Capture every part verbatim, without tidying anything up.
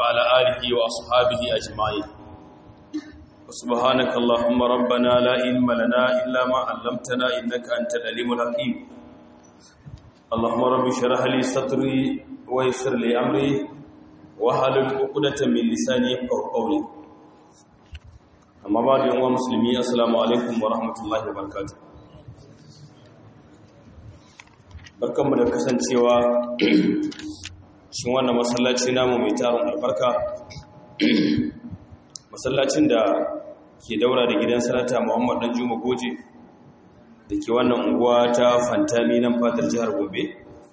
وعلى آله وأصحابه أجمعين. سبحانك اللهم ربنا لا علم لنا إلا ما علمتنا إنك أنت العليم الحكيم. اللهم رب اشرح لي صدري ويسر لي أمري واحلل عقدة من لساني يفقهوا قولي. أما بعد يا مسلمين السلام عليكم ورحمة الله وبركاته. Barkanmu da kasancewa cikin wannan masallaci namu mai tarin albarka, masallacin da ke daura da gidan sanata Muhammad Dan Juma Goje da ke wannan unguwa ta Fantami nan fadar jihar Gombe.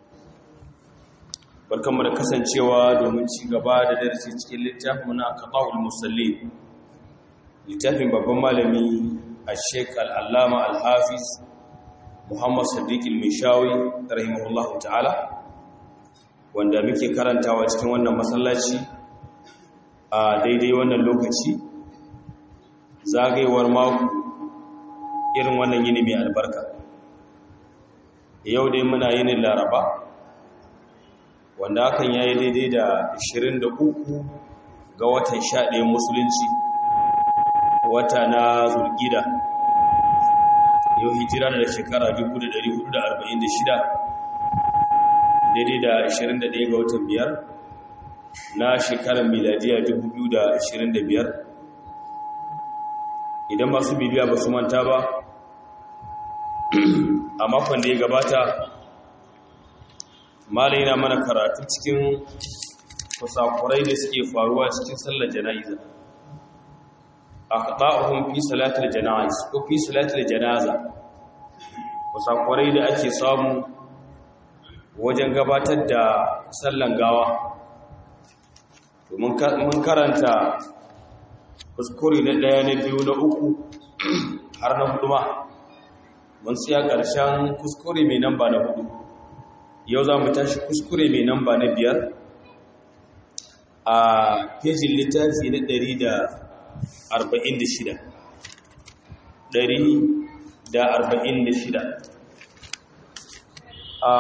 Barkanmu da kasancewa domin ci gaba da darasi cikin littafin na Qada'ul Musallin, littafin babban malami Sheikh Al-Allama Al-Hafiz Muhammad Sadiq Al-Mishawi rahimahullahu ta'ala, wanda muke karantawa cikin wannan masallaci a daidai wannan lokaci zagayewar mako irin wannan yini mai albarka. Yau dai muna yinin Laraba, wanda hakan yayi daidai da ashirin da uku ga watan sha ɗaya musulunci, wata na Zulqa'da. Yau hijira da shekara dubu da ɗari hudu da arba'in da shida, daidai da ashirin da ɗaya ga watan biyar na shekarar miladiya dubu biyu da ashirin da biyar. Idan masu bibiya ba su manta ba, a makon da ya gabata malai na mana karatu cikin kusakurai da suke faruwa cikin sallar jana'iza, aqta'uhum fi salatil janaiz ko fi salatil janaza, kusakurai da ake samu wajen gabatar da sallan gawa. To mun karanta kuskure na daya na biyu na uku har na hudu ma mun tsaya karshen kuskure mai namba na hudu. Yau za mu tashi kuskure mai namba na biyar a pejin littafi na ɗari da arba'in da shida ɗari da arba'in da shida. a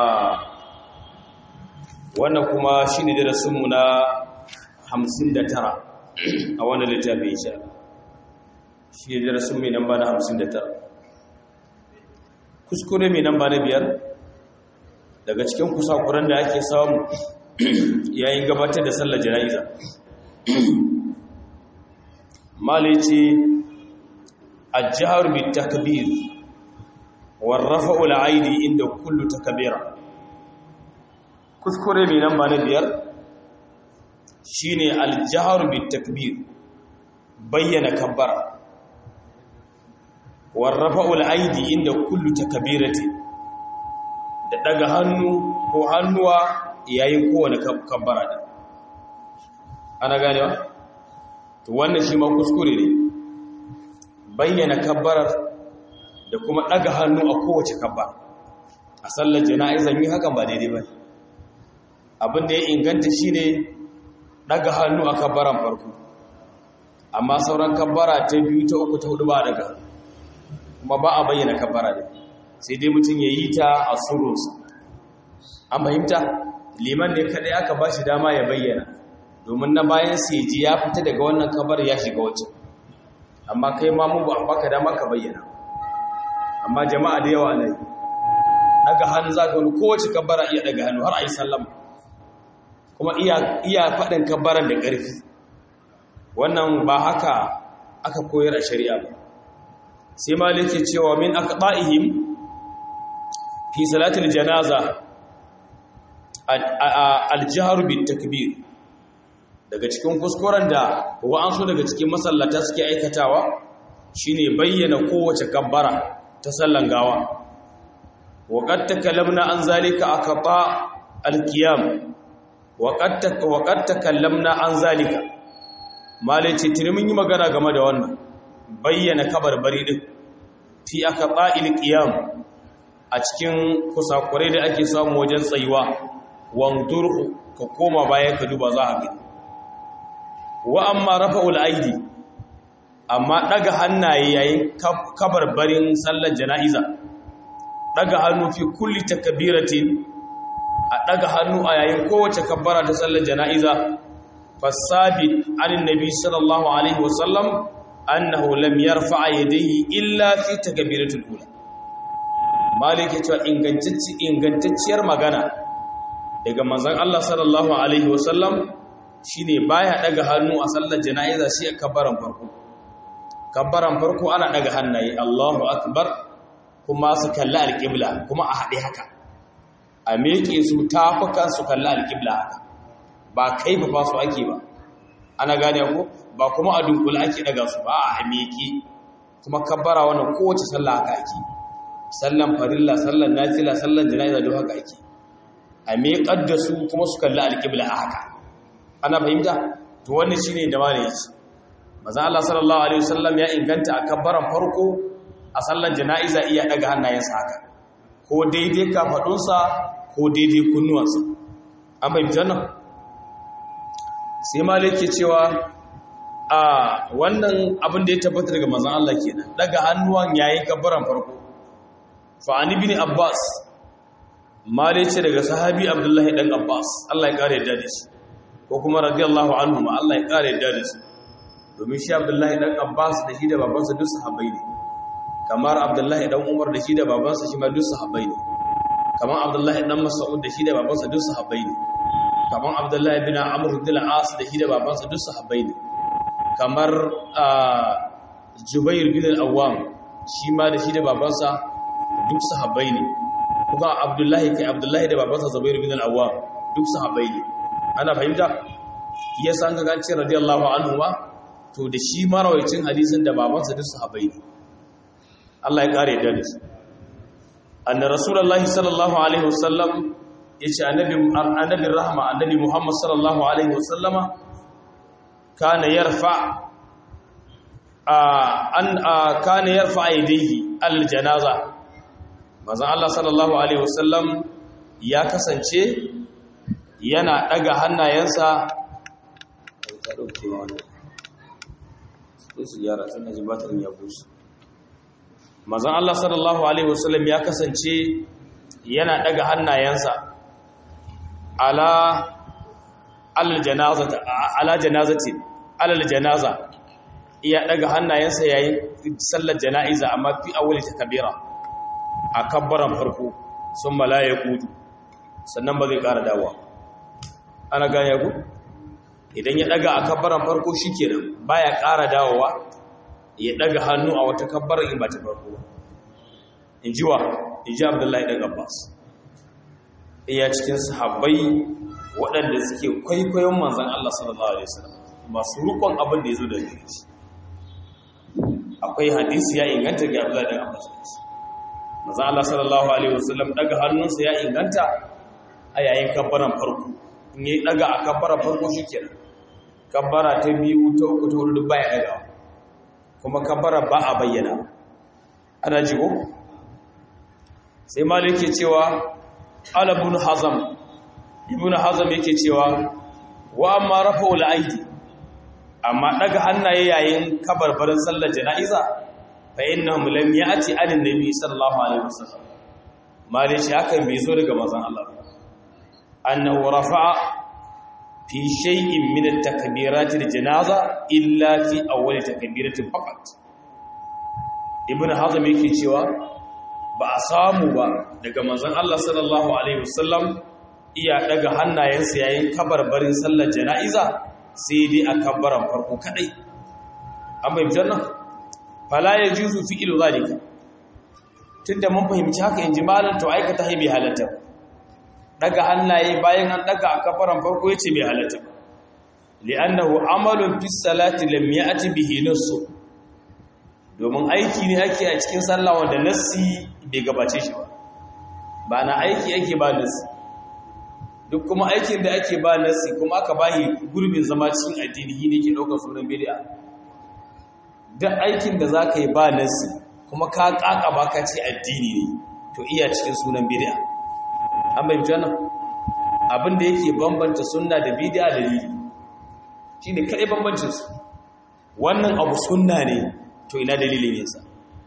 wannan kuma shi ne darasinmu na hamsin da tara a wannan littafi insha shi ne darasin mai namba na hamsin da tara. kuskure mai namba na biyar daga cikin kusakuran da ake samu yayin gabatar da sallar jana'iza, malici ajhar bit takbir war rafa'u al-aidi inda kullu takbira. kuskure mai namba na biyar shine al-jahr bit takbir, bayyana kabbara, war rafa'u al-aidi inda kullu takbirati, da daga hannu ko hannuwa yayin kowane kabbara din. Ana ganewa? To wannan shi ma kuskure ne, bayyana kabbarar da kuma daga hannu a kowace kabbara a sallar jana'iza, yi hakan ba daidai ba. Abin da ya inganta shine daga hannu a kabbaran farko, amma sauran kabbara ta biyu ta uku ta hudu ba daga hannu, kuma ba a bayyana kabbara ne, sai dai mutum ya yi ta a surunsa. An fahimta? Liman ne kadai aka ba shi dama ya bayyana, domin na bayan seji ya fita daga wannan kabar ya shiga wacce, amma kai ma mun ba baka dama ka bayyana. Amma jama'a da yawa ne daga hannu za ka wani kowace kabara iya daga hannu har a yi sallama, kuma iya iya faɗin kabaran da ƙarfi. Wannan ba haka aka koyar a shari'a ba. Sai malik ke cewa min aqba'ihim fi salatil janaza al-jahr bit takbir, daga cikin kuskuren da wa'ansu daga cikin masallata suke aikatawa shine bayyana kowace kabbara ta sallan gawa. Waqad takallamna an zalika aqta al-qiyam waqad waqad takallamna an zalika, malai ce tuni mun yi magana game da wannan bayyana kabarbari din fi aqta al-qiyam a cikin kusakurai da ake samu wajen tsayuwa. Wandur ka koma baya ka duba za a gani. Wa amma rafa'ul aidi, amma daga hannaye yayin kabarbarin sallar jana'iza, daga hannu fi kulli takbiratin, a daga hannu a yayin kowace kabbara ta sallar jana'iza, fasabit anin nabi sallallahu alaihi wasallam annahu lam yarfa yadayhi illa fi takbiratul ula. Malik ya ce ingantacciyar magana daga manzon Allah sallallahu alaihi wasallam shine baya daga hannu a sallar jana'iza shi a kabbaran farko. Kabbaran farko ana daga hannaye Allahu akbar kuma su kalli alqibla kuma a hade haka. A meke su tafukan su kalli alqibla haka. Ba kai ba su ake ba. Ana gane ko ba kuma a dunkula ake daga su ba a meke. Kuma kabbara wannan kowace sallah haka ake. Sallan farilla, sallan nafila, sallan jana'iza duk haka ake. A meƙar da su kuma su kalli alƙibla a haka. Ana fahimta? To wannan shine da malai yace. Manzo Allah sallallahu alaihi wasallam ya inganta a kabbaran farko a sallan jana'iza iya daga hannayensa haka. Ko daidai kafadunsa ko daidai kunnuwansa. An fahimta nan? Sai malai ke cewa a wannan abin da ya tabbata daga manzo Allah kenan. Daga hannuwan yayin kabbaran farko. Fa an ibn Abbas mare ce daga sahabi Abdullahi dan Abbas Allah ya kare yadda da shi ko kuma radiyallahu anhu ma Allah ya kare yadda da shi domin shi Abdullahi dan Abbas da shi da babansa duk sahabbai ne kamar Abdullahi dan Umar da shi da babansa shi ma duk sahabbai ne kamar Abdullahi dan Mas'ud da shi da babansa duk sahabbai ne kamar Abdullahi ibn Amr ibn al-As da shi da babansa duk sahabbai ne kamar Jubair bin al-Awwam shi ma da shi da babansa duk sahabbai ne kuma Abdullahi kai Abdullahi da babansa Zubair bin al-Awwam duk sahabbai ne ana fahimta yasa an ga ce radiyallahu anhu ma to da shi marawaitin hadisin da babansa duk sahabbai ne Allah ya kare da su anna rasulullahi sallallahu alaihi wasallam yace annabi annabi rahma annabi Muhammad sallallahu alaihi wasallama kana yarfa an kana yarfa yadihi al-janaza manzon Allah sallallahu alaihi wasallam ya kasance yana daga hannayensa ta dauke wannan sai su yara sannan jibatar ya bushe manzon Allah sallallahu alaihi wasallam ya kasance yana daga hannayensa ala al-janazati ala janazati ala al-janaza iya daga hannayensa yayin sallar jana'iza amma fi awwali takbira a kabbaran farko sun malaye kudu sannan ba zai ƙara dawa ana gane ku idan ya daga a kabbaran farko shikenan baya ƙara dawowa ya daga hannu a wata kabbaran in ba ta farko in ji wa in ji Abdullahi dan Abbas iya cikin sahabbai waɗanda suke kwaikwayon manzon Allah sallallahu alaihi wasallam masu rukun abin da yazo da shi akwai hadisi ya inganta ga Abdullahi dan Abbas manzon Allah sallallahu alaihi wasallam daga hannunsa ya inganta a yayin kabbaran farko in yi daga a kabbaran farko shikenan kabbara ta biyu ta uku ta hudu baya daga kuma kabbara ba a bayyana ana jigo sai malik yake cewa ala ibn hazm ibn hazm yake cewa wa amma rafa'ul aidi amma daga hannaye yayin kabarbarin sallar jana'iza fa innahum lam ya'ti an annabi sallallahu alaihi wasallam malik shi hakan bai zo daga manzon Allah annahu rafa'a fi shay'in min at-takbirat al-janaza illa fi awwal takbiratin faqat ibn hazm yake cewa ba a samu ba daga manzon Allah sallallahu alaihi wasallam iya daga hannayensa yayin kabarbarin sallar jana'iza sai dai a kabbaran farko kadai an bai janna fala yajuzu fi'lu zalika tunda mun fahimci haka inji malan to aikata hai bai halatta daga hannaye bayan an daga a kabbaran farko yace bai halatta li'annahu amalun fi salati lam ya'ti bihi nassu domin aiki ne ake a cikin sallah wanda nassi bai gabace shi ba ba na aiki ake ba nassi duk kuma aikin da ake ba nassi kuma aka bayi gurbin zama cikin addini ne ke daukar sunan bid'a duk aikin da zaka yi ba nassi kuma ka kaka ba ka ce addini ne to iya cikin sunan bid'a an bai jana abin da yake bambanta sunna da bid'a dalili shine kai bambancin su wannan abu sunna ne to ina dalilin yinsa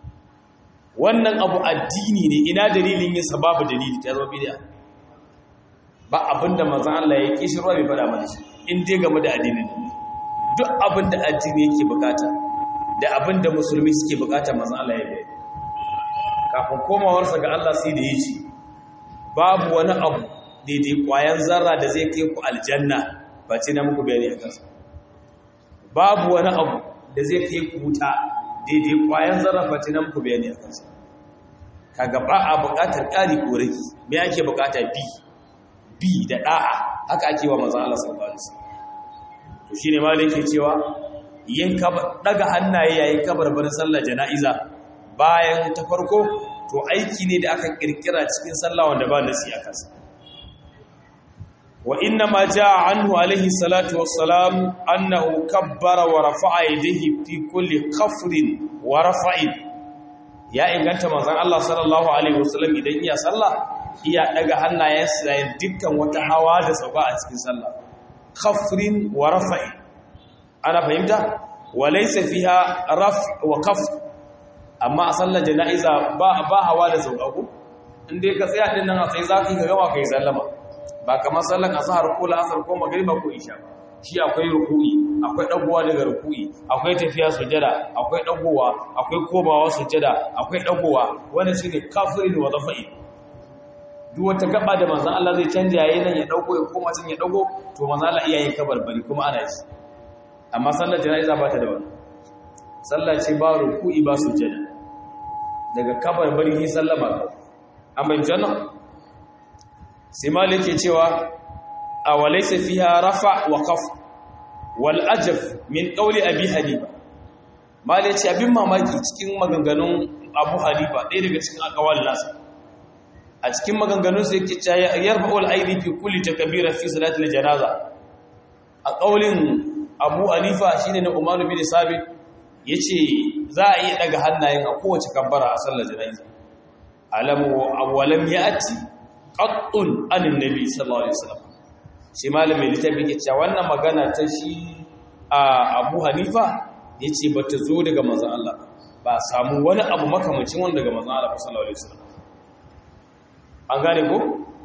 wannan abu addini ne ina dalilin yinsa babu dalili ta zama bid'a ba abinda manzon Allah ya kishi ruwa bai fada mana shi in dai game da addini duk abin da addini yake bukata da abin da musulmi suke bukata manzon Allah ya bayani kafin komawarsa ga Allah sai da yace babu wani abu daidai kwayan zarra da zai kai ku aljanna ba ce na muku bayani a kansa babu wani abu da zai kai ku wuta daidai kwayan zarra ba ce na muku bayani a kansa kaga ba a bukatar ƙari ko rage me ake bukata bi bi da da'a haka ake wa manzon Allah sallallahu alaihi wasallam to shine malai yake cewa yin daga hannaye yayin kabarbarin sallar jana'iza bayan ta farko to aiki ne da aka kirkira cikin sallah wanda ba nasi a kansa wa inna ma jaa anhu alaihi salatu wassalam annahu kabbara wa rafa'a yadihi fi kulli khafrin wa rafa'in ya inganta manzon Allah sallallahu alaihi wasallam idan iya sallah iya daga hannayensa yayin dukkan wata hawa da sauka a cikin sallah khafrin wa rafa'in ana fahimta wa laysa fiha raf wa kaf amma a sallar jana'iza ba ba hawa da sauka ko inda ka tsaya din nan a tsaye zaka ga gama kai sallama ba kamar sallar azhar ko la'asar ko magriba ko isha shi akwai ruku'i akwai dagowa daga ruku'i akwai tafiya sujada akwai dagowa akwai komawa sujada akwai dagowa wannan shine kafirin wa dafa'i duk wata gaba da manzon Allah zai canja yayin nan ya dago ya koma tun ya dago to manzon Allah iyayen kabarbari kuma ana yi amma sallar jana'iza ba ta da wannan sallah ce ba ruku'i ba sujada daga kabarbari ni sallama an bayyana jannan sai malik ke cewa awalaysa fiha rafa wa qaf wal ajab min qawli abi hanifa malik ce abin mamaki cikin maganganun abu hanifa ɗaya daga cikin aqwal nasa a cikin maganganun sa yake cewa yarfa'ul aidi fi kulli takbira fi salati al janaza a qawlin abu hanifa shine na umar bin sabit yace za a iya daga hannayen a kowace kabbara a sallar janaza alamu awalam ya'ti qattun anin nabi sallallahu alaihi wasallam shi malamin littafi yake cewa wannan magana ta shi a Abu Hanifa yace bata zo daga manzon Allah ba samu wani abu makamacin wanda daga manzon Allah sallallahu alaihi wasallam an gane ko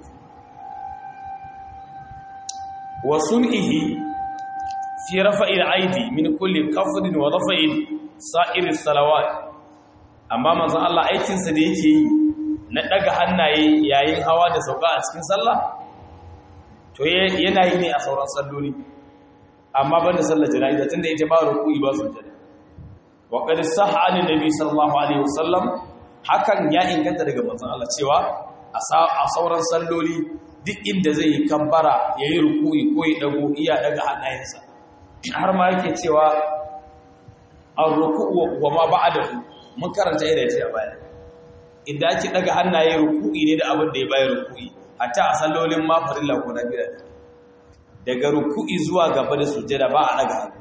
wa sun'ihi fi rafa'il aidi min kulli kafdin wa rafa'in sa'ir salawat amma manzon Allah aikin sa da yake yi na daga hannaye yayin hawa da sauka a cikin sallah to yana yi ne a sauran salloli amma banda sallar jana'iza tunda ita ba ruku'i ba sujada wa qad sahha an nabi sallallahu alaihi wasallam hakan ya inganta daga manzon Allah cewa a sauran salloli duk inda zai yi kabbara yayi ruku'i ko ya dago iya daga hannayensa har ma yake cewa ar-ruku'u wa ma ba'dahu mun karanta ida ce a baya inda ake daga hannaye ruku'i ne da abin da ya bayar ruku'i hatta a sallolin ma farilla ko nafila daga ruku'i zuwa gaba da sujjada ba a daga hannu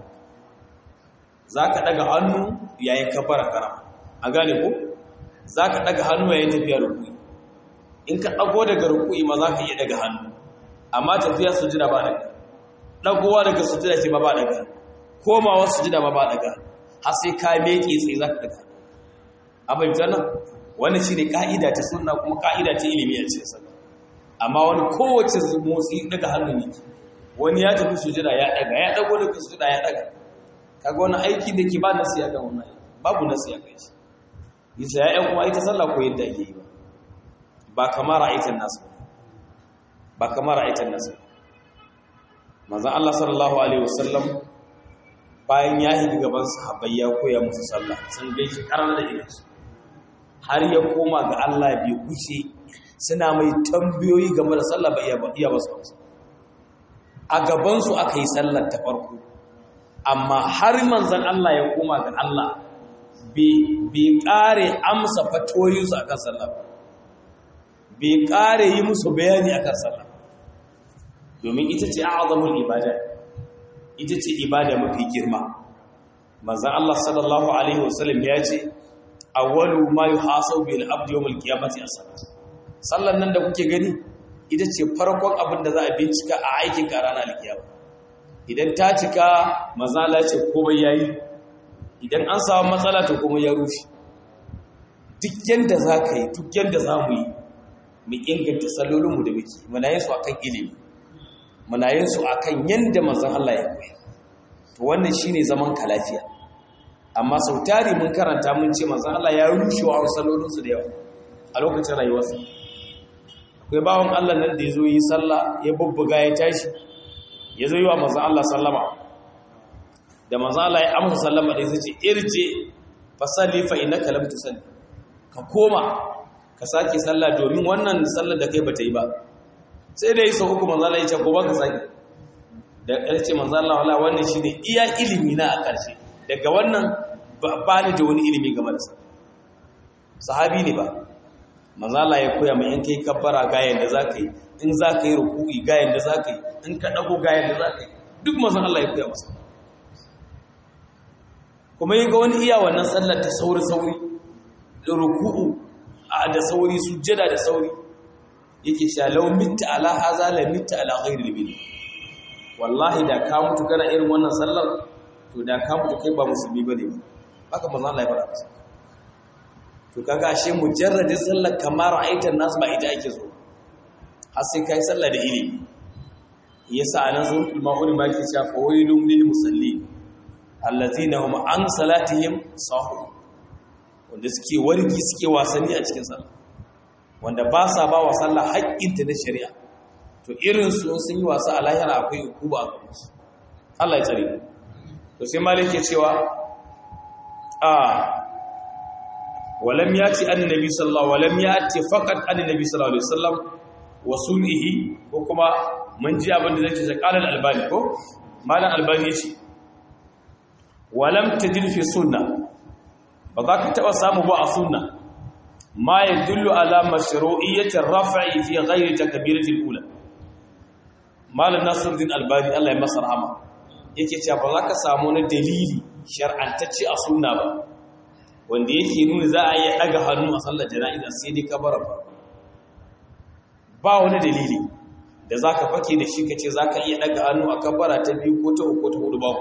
zaka daga hannu yayin kabbara karama a gane ko zaka daga hannu yayin tafiya ruku'i in ka dago daga ruku'i ma zaka iya daga hannu amma tafiya sujjada ba daga dagowa daga sujjada ce ba ba daga komawa sujjada ba ba daga har sai ka meke tsaye zaka daga abin jannan wannan shine kaida ta sunna kuma kaida ta ilimi a cikin sa amma wani kowace motsi daga hannu ne wani ya tafi sujada ya daga ya dago daga sujada ya daga kaga wannan aiki da ke ba nasiya ga wannan babu nasiya kai shi yasa ya kuma ita sallah ko yadda yake yi ba ba kamar ra'aytan nasu ba kamar ra'aytan nasu manzon Allah sallallahu alaihi wasallam bayan ya yi gaban sahabbai ya koya musu sallah sun gaishe karar da irinsu har ya koma ga Allah bai wuce suna mai tambayoyi game da sallah ba iya ba su a gabansu aka yi sallar ta farko amma har manzan Allah ya koma ga Allah bai ƙare amsa fatoyinsu a kan sallah bai ƙare yi musu bayani a kan sallah domin ita ce a'azamul ibada ita ce ibada mafi girma manzan Allah sallallahu alaihi wasallam ya ce awwalu ma yuhasabu bil abdi yawm al qiyamati as-salat sallan nan da kuke gani ita ce farkon abin da za a bincika a aikin ka ranar al-qiyama idan ta cika mazala ce komai yayi idan an samu matsala to komai ya rushe duk yanda zaka yi duk yanda zamu yi mu inganta sallolin mu da muke muna yin su akan ilimi muna yin su akan yanda manzon Allah ya koya to wannan shine zaman ka lafiya amma sau tari mun karanta mun ce manzon Allah ya rushe wa sallolin su da yawa a lokacin rayuwarsa akwai bawon Allah nan da yazo yi sallah ya bubbuga ya tashi yazo yi wa manzon Allah sallama da manzon Allah ya amsa sallama da yace irje fasalli fa innaka lam tusalli ka koma ka sake sallah domin wannan sallar da kai bata yi ba sai da yi sau uku manzon Allah ya ce ko ba ka sake da ƙarshe manzon Allah wala wannan shine iya ilimi na a ƙarshe daga wannan ba ni da wani ilimi game da sa sahabi ne ba manzon Allah ya koya mai in kai kabbara ga yanda zaka yi in zaka yi ruku'i ga yanda zaka yi in ka dago ga yanda zaka yi duk manzon Allah ya koya masa kuma yi ga wani iya wannan sallar ta sauri-sauri da ruku'u da sauri sujjada da sauri yake shalau mitta ala haza la mitta ala ghairil bil wallahi da ka mutu kana irin wannan sallar to da ka mutu kai ba musulmi bane ba haka manzo Allah ya fara masa to kaga ashe mujarradin sallar kamar aitan nas ba ita ake so har sai kai sallar da ilimi yasa anan sun ma'ul ma ke cewa fawailun lil musallin allazina hum an salatihim sahun wanda suke wargi suke wasanni a cikin sallah wanda ba sa ba wa sallah haƙƙinta na shari'a to irin su sun yi wasa a lahira akwai hukuma a kansu Allah ya tsare to sai malik ya cewa a walam yati annabi sallallahu walam yati faqat annabi sallallahu alaihi wasallam wa sunnihi ko kuma mun ji abin da zai ce qalan albani ko malam albani ce walam tajid fi sunna ba za ka taba samu ba a sunna ma yadullu ala mashru'iyyati ar-raf'i fi ghayri takbirati al-ula malam nasiruddin albani Allah ya masa rahama yake cewa ba za ka samu na dalili shar'antacce a sunna ba wanda yake nuna za a yi daga hannu a sallar jana'iza sai dai kabara ba ba wani dalili da zaka fake da shi kace zaka iya daga hannu a kabara ta biyu ko ta uku ko ta hudu ba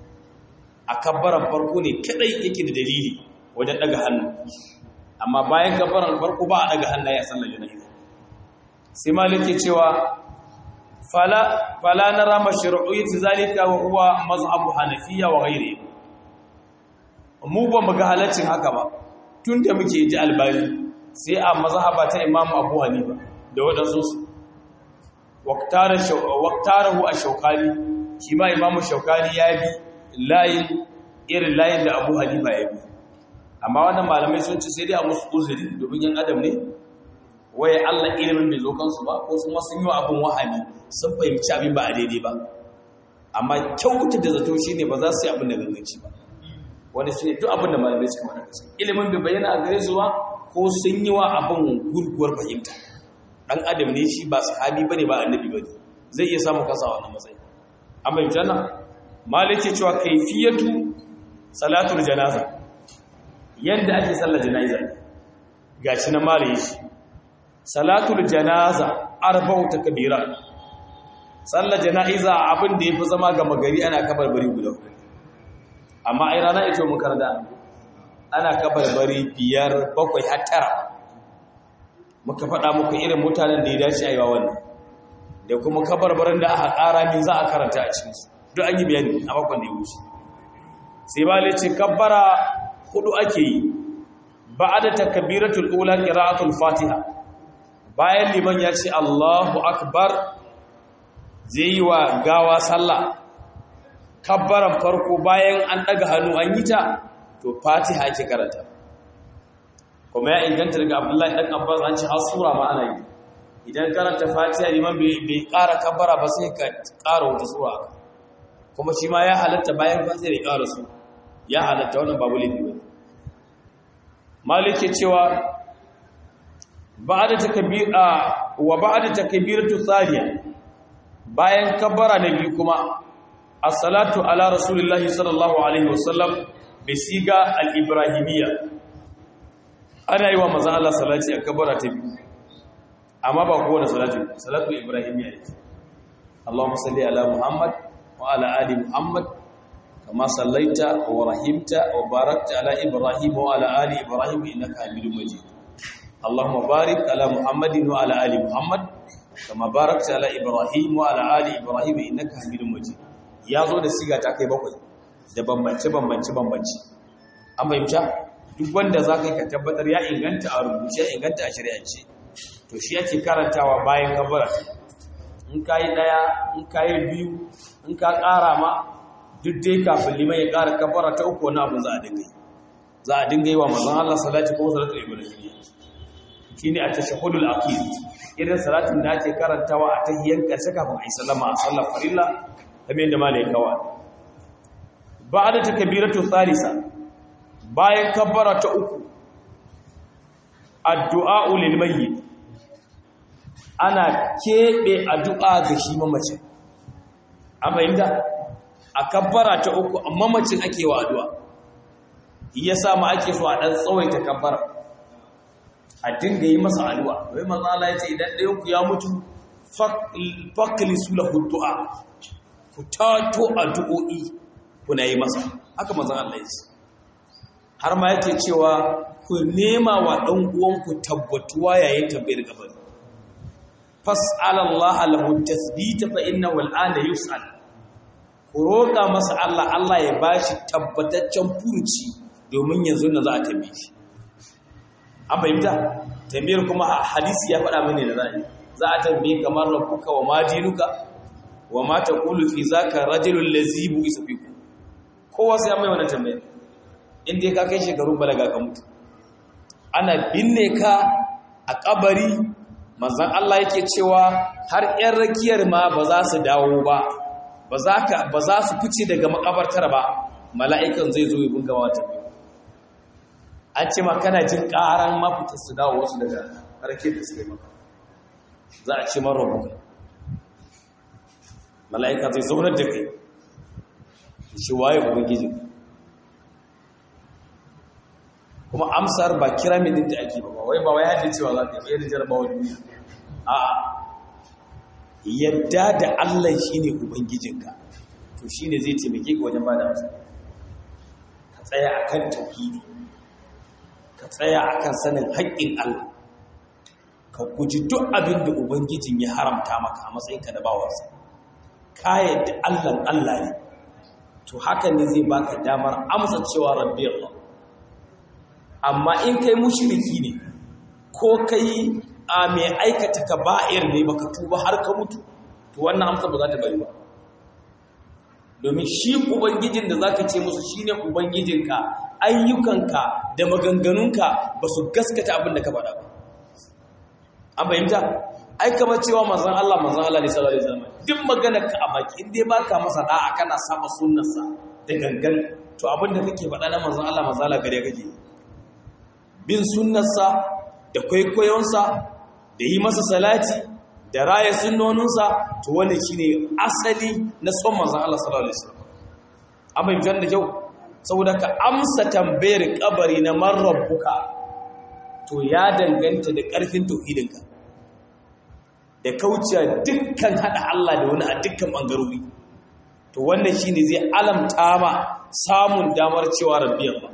a kabbaran farko ne kadai yake da dalili wajen daga hannu amma bayan kabbaran farko ba a daga hannaye a sallar jana'iza sai maliki cewa fala fala nara mashru'iyyat zalika wa huwa mazhabu hanafiyya wa ghayri mu ba mu ga halaccin haka ba tunda muke ji albani sai a mazhaba ta imamu abu hanifa da wadansu su waqtara waqtarahu ash-shawkani shi ma imamu shawkani ya bi layin irin layin da abu hanifa ya bi amma wannan malamai sun ci sai dai a musu uzuri domin yan adam ne waye Allah ilimin bai zo kansu ba ko kuma sun yi abin wahami sun fahimci abin ba a daidai ba amma kyauta da zato shine ba za su yi abin da ganganci ba wani shine duk abin da malamai suka faɗa gaskiya ilimin bai bayyana a gare su ba ko sun yi wa abin gurguwar fahimta dan adam ne shi ba sahabi bane ba annabi bane zai iya samu kansa wannan matsayi amma in janna malike cewa kaifiyatu salatul janaza yanda ake sallar janaza gashi na mare shi salatul janaza arba'u takbirat sallar janaza abin da yafi zama ga magari ana kabarbari guda amma ai rana ita mun karda ana kabarbari biyar bakwai har tara muka faɗa muku irin mutanen da ya dace a yi wa wannan da kuma kabarbarin da aka ƙara min za a karanta a cikinsu duk an yi bayani a makon da ya wuce sai ba le ce kabbara hudu ake yi ba da takbiratul ula qira'atul fatiha bayan liman ya ce Allahu akbar zai yi wa gawa sallah kabbaran farko bayan an daga hannu an yi ta to fatiha ake karanta kuma ya inganta daga Abdullahi dan Abbas an ce har sura ma ana yi idan karanta fatiha liman bai ƙara kabbara ba sai ka ƙara wata sura kuma shi ma ya halatta bayan fatiha ya ƙara su ya halatta wannan babu laifi ba malike cewa ba'da takbira wa ba'da takbiratu thaniya bayan kabbara na biyu kuma as-salatu ala rasulillahi sallallahu alaihi wasallam bi siga al-ibrahimiyya ana yi wa manzon Allah salati a kabbara ta biyu amma ba kowane salati salatu ibrahimiyya ne Allahumma salli ala Muhammad wa ala ali Muhammad kama sallaita wa rahimta wa barakta ala Ibrahim wa ala ali Ibrahim innaka Hamidum Majid Allahumma barik ala Muhammadin wa ala ali Muhammad kama barakta ala Ibrahim wa ala ali Ibrahim innaka Hamidum Majid yazo da siga ta kai bakwai da bambance bambance bambance an fahimta duk wanda zaka ka tabbatar ya inganta a rubuce ya inganta a shari'ance to shi yake karantawa bayan kabbara in kai daya in kai biyu in ka ƙara ma duk dai kafin liman ya ƙara kabbara ta uku wani abin za a dinga yi za a dinga yi wa manzon Allah salati ko salatul ibrahimiyya shine a tashahhudul aqid irin salatin da ake karantawa a tahiyyan karshe kafin ayi sallama a sallar farilla kamar yadda malai kawa ba'da takbiratu thalitha bayan kabbara ta uku addu'a lil mayyit ana kebe addu'a ga shi mamacin amma inda a kabbara ta uku mamacin ake wa addu'a yasa ma ake so a dan tsawaita kabbara a dinga yi masa addu'a wai manzo Allah yace idan ɗayan ku ya mutu faqlisu lahu du'a ku tato addu'o'i kuna yi masa haka manzo Allah yace har ma yake cewa ku nema wa dan uwanku tabbatuwa yayin tambayar kabari fas'alallaha lahu tathbita fa innahu al'ana yus'al ku roƙa masa Allah Allah ya bashi tabbataccen furuci domin yanzu na za a tambaye shi an fahimta tambayar kuma a hadisi ya faɗa mini da zai za a tambaye kamar rabbuka wa madinuka wa ma taqulu fi zaka rajulul lazibu isfiku kowa sai mai wannan tambayar in dai ka kai shekarun balaga ka mutu ana binne ka a kabari manzon Allah yake cewa har ƴan rakiyar ma ba za su dawo ba ba za ka ba za su fice daga makabartar ba mala'ikan zai zo ya bunga wata an ce ma kana jin ƙaran mafitar su dawo wasu daga rakiyar da suke maka za a ce mara buga mala'ika zai zaunar da kai shi waye ubangijin kuma amsar ba kira mai dinta ake ba wai ba wai hadin cewa za ka yi yadda jarabawa duniya a yadda da Allah shi ne ubangijinka to shi ne zai taimake ka wajen ba da amsa ka tsaya a kan tauhidi ka tsaya a kan sanin haƙƙin Allah ka guji duk abin da ubangijin ya haramta maka a matsayinka da bawansa ka yadda Allah Allah ne to haka ne zai baka damar amsa cewa rabbi Allah amma in kai mushriki ne ko kai a mai aikata kaba'ir ne baka tuba har ka mutu to wannan amsa ba za ta bari ba domin shi ubangijin da zaka ce musu shine ubangijinka ayyukanka da maganganunka ba su gaskata abin da ka faɗa ba an bayyanta ai kamar cewa manzon Allah manzon Allah ne sallallahu alaihi wasallam duk maganar ka a baki in dai baka masa da'a kana saba sunnarsa da gangan to abin da kake faɗa na manzon Allah manzon Allah gare kake bin sunnarsa da kwaikwayonsa da yi masa salati da raya sunnoninsa to wannan shine asali na son manzon Allah sallallahu alaihi wasallam amma idan da kyau saboda ka amsa tambayar kabari na man rabbuka to ya danganta da karfin tauhidinka da kaucewa dukkan hada Allah da wani a dukkan bangarori to wannan shine zai alamta ma samun damar cewa rabbi Allah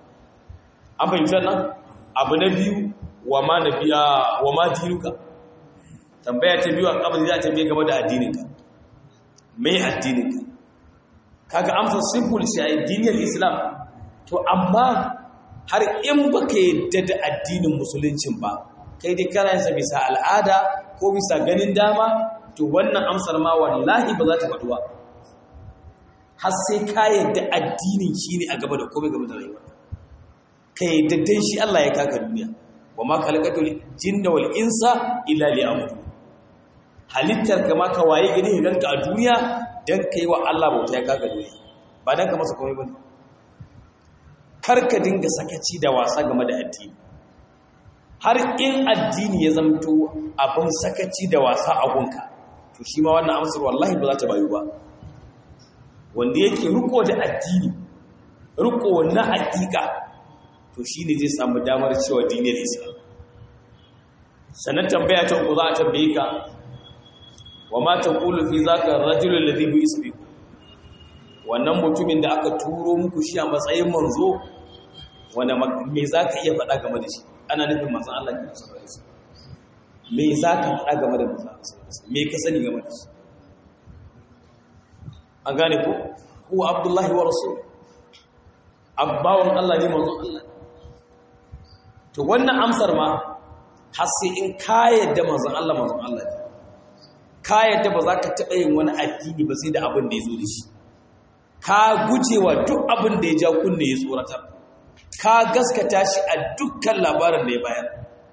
an fahimta nan abu na biyu wa ma nabiya wa ma dinuka tambaya ta biyu a kabari za ta biye game da addininka mai addininka kaga amsa simple shi addinin Islam to amma har in baka yadda da addinin musuluncin ba kai dai kana yin sa bisa al'ada ko bisa ganin dama to wannan amsar ma wallahi ba za ta faduwa har sai ka yadda addinin shine a gaba da komai gaba da rayuwa kai yadda dan shi Allah ya kaka duniya wa ma khalaqatul jinna wal insa illa liya'budun halittar kama ka waye gani ganka a duniya dan kai wa Allah bauta ya kaga duniya ba dan ka masa komai bane kar ka dinga sakaci da wasa game da addini har in addini ya zamto abin sakaci da wasa a gunka to shi ma wannan amsar wallahi ba za ta bayu ba wanda yake riko da addini riko na hakika to shi ne zai samu damar cewa diniyar Islam sannan tambaya ta uku za a tambaye ka wa ma taqulu fi zaka ar-rajul alladhi yu'isbiku wannan mutumin da aka turo muku shi a matsayin manzo wanda me zaka iya faɗa game da shi ana nufin manzon Allah sallallahu alaihi wasallam me za ka faɗa game da manzon Allah, me ka sani game da shi? An gane ko huwa abdullahi wa rasul, abbawan Allah ne manzon Allah. To wannan amsar ma har sai in ka yadda manzon Allah manzon Allah ne, ka yadda ba za ka taɓa yin wani addini ba sai da abin da ya zo da shi, ka gujewa duk abin da ya ja kunne ya tsoratar, ka gaskata shi a dukkan labarin da ya bayar,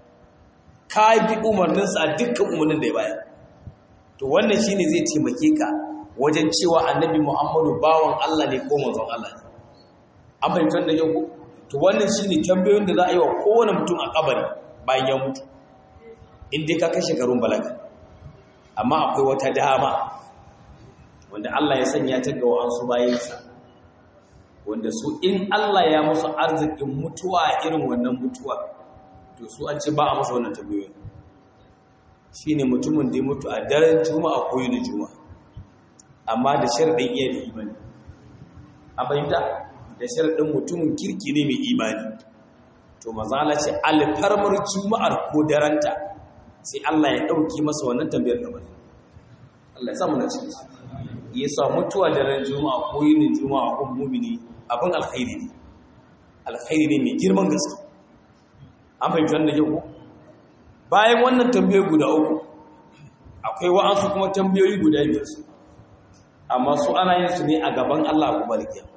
ka bi umarninsa a dukkan umarnin da ya bayar. To wannan shine zai taimake ka wajen cewa annabi Muhammadu bawan Allah ne ko manzon Allah ne. An fahimta da yau. To wannan shine tambayoyin da za a yi wa kowane mutum a kabari bayan ya mutu, in dai ka kashe shekarun balaga. Amma akwai wata dama wanda Allah ya sanya ta ga wa'ansu bayansa, wanda su in Allah ya musu arzikin mutuwa irin wannan mutuwa, to su an ce ba a musu wannan tambayoyi. Shine mutumin da ya mutu a daren juma'a ko yin juma'a, amma da sharadin iya da imani. A bayyana da sharadin mutumin kirki ne mai imani. To manzo Allah ce alfarmar juma'ar ko daranta sai Allah ya dauki masa wannan tambayar da bane. Allah ya samu na cikin shi. Yasa mutuwa daren juma'a ko yin juma'a ko mu'mini abin alkhairi ne. Alkhairi ne mai girman gaske. An fahimci wannan yau. Bayan wannan tambayoyi guda uku, akwai wa'ansu kuma tambayoyi guda biyar su, amma su ana yin su ne a gaban Allah a gobe kiyama.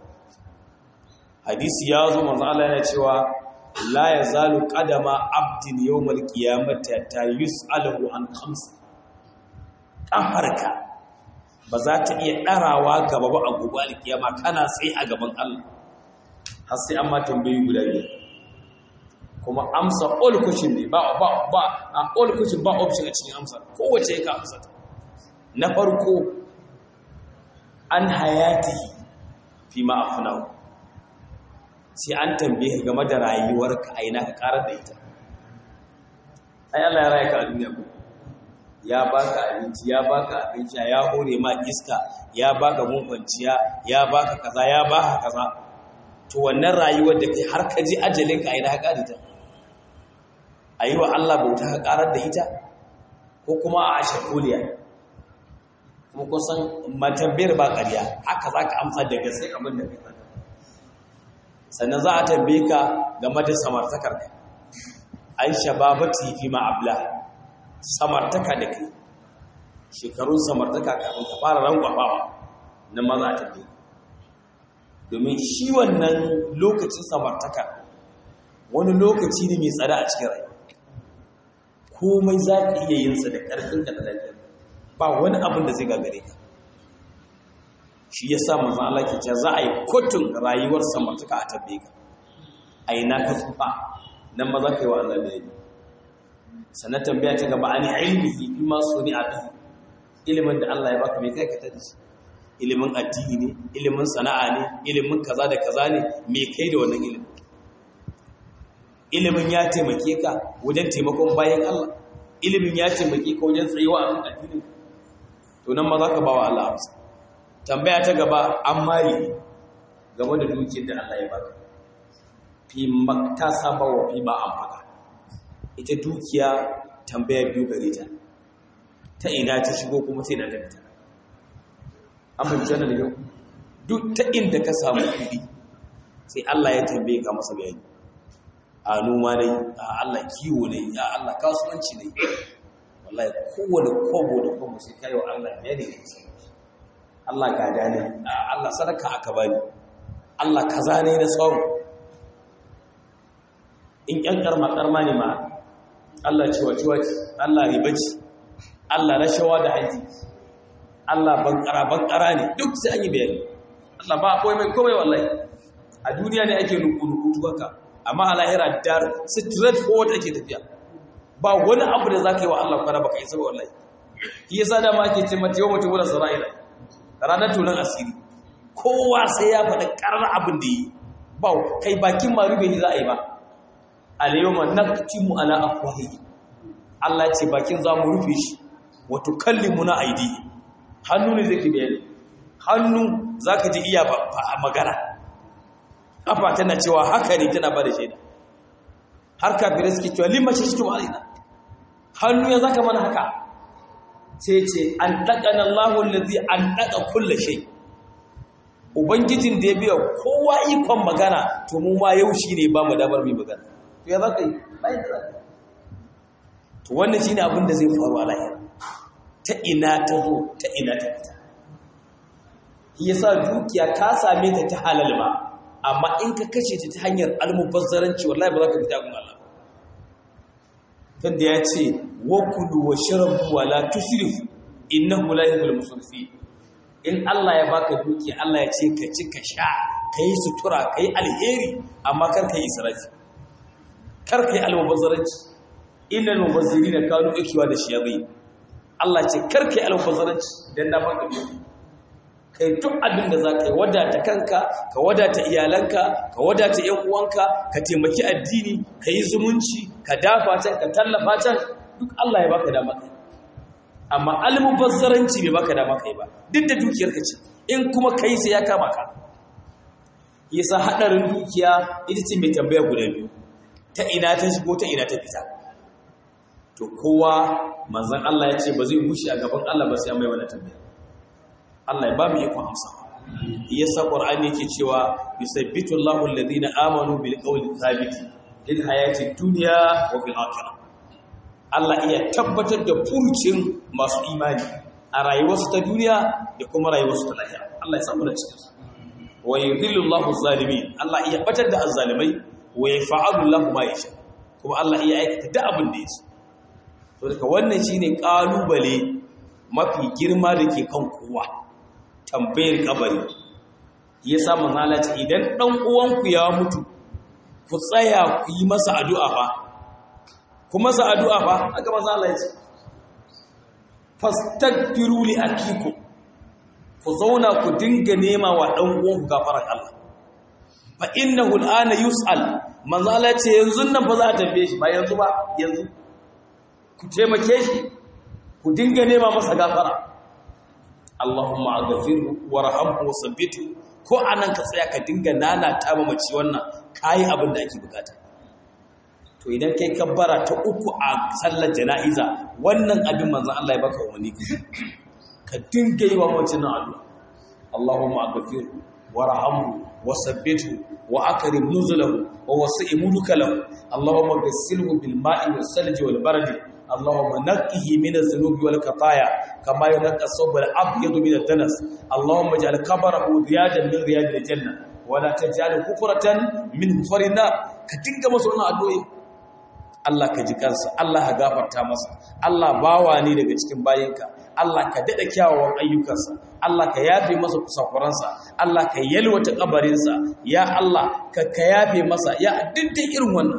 Hadisi ya zo manzo Allah yana cewa la yazalu qadama abdin yawmal qiyamati ta yus'aluhu an khams. Kafarka ba za ta iya darawa gaba ba a gobe kiyama, kana sai a gaban Allah har sai an ma tambayoyi guda biyar. Kuma amsa all question ne, ba ba ba a all question ba option a cikin amsa, kowace ka amsa ta. Na farko an hayati fi ma afnahu, sai an tambaye game da rayuwarka a ina ka karar da ita. Ai Allah ya raye ka a duniya ko ya baka abinci, ya baka abinci, ya hore ma iska, ya baka mun kwanciya, ya baka kaza, ya baka kaza. To wannan rayuwar da kai har ka ji ajalinka a ina ka karar da ita. A yi wa Allah bauta ka karar da ita, ko kuma a shakuliya. Kuma kusan matambayar ba ƙarya, haka za ka amsa da gaske abin da kai fata. Sannan za a tambaye ka game da samartakarka. Ai shababati fi ma abla, samartaka da kai, shekarun samartaka kafin ka fara rangwafawa na maza a tambaye. Domin shi wannan lokacin samartaka wani lokaci ne mai tsada a cikin rai. Komai za ka iya yin sa da ƙarfin da lafiya, ba wani abin da zai gagare ka. Shi ya sa manzo Allah ke cewa za a yi kotun rayuwar samartaka a tabbe ka. A ina ka tsufa nan ma za ka yi wa Allah bayani. Sannan tambaya ta gaba ani ilmihi bi ma suni abi, ilimin da Allah ya baka me kai ka tada shi. Ilimin addini ne, ilimin sana'a ne, ilimin kaza da kaza ne, me kai da wannan ilimin. Ilimin ya taimake ka wajen taimakon bayan Allah, ilimin ya taimake ka wajen tsayuwa a kan addinin. To nan ma za ka ba wa Allah amsa. Tambaya ta gaba an mari game da dukiyar da Allah ya baka. Fi maktasaba wa fi ma anfaqa. Ita dukiya tambaya biyu gare ta. Ta ina ta shigo kuma sai na ta fita. An fahimci wannan da yau. Duk ta inda ka samu kuɗi sai Allah ya tambaye ka masa bayani. A noma ne, a Allah kiwo ne, a Allah kasuwanci ne. Wallahi kowane kobo da kobo sai kai wa Allah bayani ne. Allah gada ne, Allah sadaka aka bani, Allah kaza ne na tsaro. In ƴan karma-karma ne ma, Allah ciwaciwaci, Allah ribaci, Allah rashawa da haji, Allah bankara-bankara ne, duk sai an yi bayani. Allah ba akwai mai komai wallahi. A duniya ne ake nuku-nuku haka, amma a lahira dar straight forward ake tafiya. Ba wani abu da za ka yi wa Allah kwana baka yi saba wallahi. Shi yasa dama ake ce mata yau mutum wurin sara'ila. Ranar tunan asiri kowa sai ya faɗa ƙarar abin da yi, ba kai bakin ma rufe za a yi ba. Al-yawma naktimu ala afwahihim, Allah ce bakin za mu rufe shi, wa tukallimuna aydihim, hannu ne zai bayani, hannu zaka ji iya magana, kafa tana cewa haka ne, tana ba da shaida. Har kafirai suke cewa lima shashtum alaina, hannu ya zaka mana haka sai ce an daqana Allahu allazi an daqa kulli shay ubangijin da ya biya kowa ikon magana to mu ma yau shine ba mu damar mu magana to ya zaka yi bai da zaka to wannan shine abin da zai faru a lahira ta ina ta zo ta ina ta fita yasa dukiya ka same ta ta halal ba amma in ka kashe ta ta hanyar almubazzaranci wallahi ba za ka fita gun Allah tunda ya ce wa kulu wa shrabu wa la tusrifu innahu la yuhibbul musrifin in Allah ya baka dukiya Allah ya ce ka ci ka sha kai sutura kai alheri amma kar ka yi israfi kar ka yi almubazzaranci innal mubazzirina kanu ikiwa da shiyabi Allah ce kar ka yi almubazzaranci dan na baka dukiya kai duk abin da za ka yi wadata kanka ka wadata iyalanka ka wadata ‘yan uwanka ka taimaki addini ka yi zumunci ka dafa can ka tallafa can duk Allah ya baka dama kai amma almubazzaranci bai baka dama kai ba duk da dukiyarka ce in kuma kai sai ya kama ka yasa hadarin dukiya ita ce mai tambaya guda biyu ta ina ta shigo ta ina ta fita to kowa manzon Allah ya ce ba zai gushi a gaban Allah ba sai an mai wannan tambaya Allah ya ba mu ikon amsa yasa Qur'ani yake cewa yusabbitu Allahu alladhina amanu bil qawli thabit fil hayati dunya wa fil akhirah Allah iya tabbatar da furucin masu imani a rayuwarsu ta duniya da kuma rayuwarsu ta lahira Allah ya samu da cikin su wa yudhillu Allahu zalimin Allah iya batar da azzalimai wa yaf'alu Allahu ma yasha kuma Allah iya aikata duk abin da yake to daga wannan shine kalubale mafi girma da ke kan kowa tambayar kabari ya samu zalaci idan ɗan uwanku ya mutu ku tsaya ku yi masa addu'a fa ku masa addu'a fa aka maza Allah ya ce fastaghfiru li akikum ku zauna ku dinga nema wa ɗan uwanku gafarar Allah fa innahu al'ana yus'al manzo Allah ya ce yanzu nan fa za a tambaye shi ba yanzu ba yanzu ku taimake shi ku dinga nema masa gafara Allahumma aghfirhu warhamhu wasabbithu ko anan ka tsaya ka dinga nana ta mamaci wannan kai abin da ake bukata to idan kai kabbara ta uku a sallar jana'iza wannan abin manzon Allah ya baka wani ka dinga yi wa mamacin nan addu'a Allahumma aghfirhu warhamhu wasabbithu wa akrim nuzulahu wa wasi' mulkalahu Allahumma ghassilhu bil ma'i was salji wal bardi اللهم نقه من الذنوب والخطايا كما ينقى الثوب الابيض من الدنس اللهم اجعل قبره ريادا من رياض الجنه ولا تجعل حفرة من حفر النار كدinga masa wannan addu'o'i Allah ka ji kansa Allah ka gafarta masa Allah bawa ne daga cikin bayinka Allah ka dada kyawawan ayyukansa Allah ka yafe masa kusakuransa Allah ka yalwata kabarinsa ya Allah ka ka yafe masa ya dinda irin wannan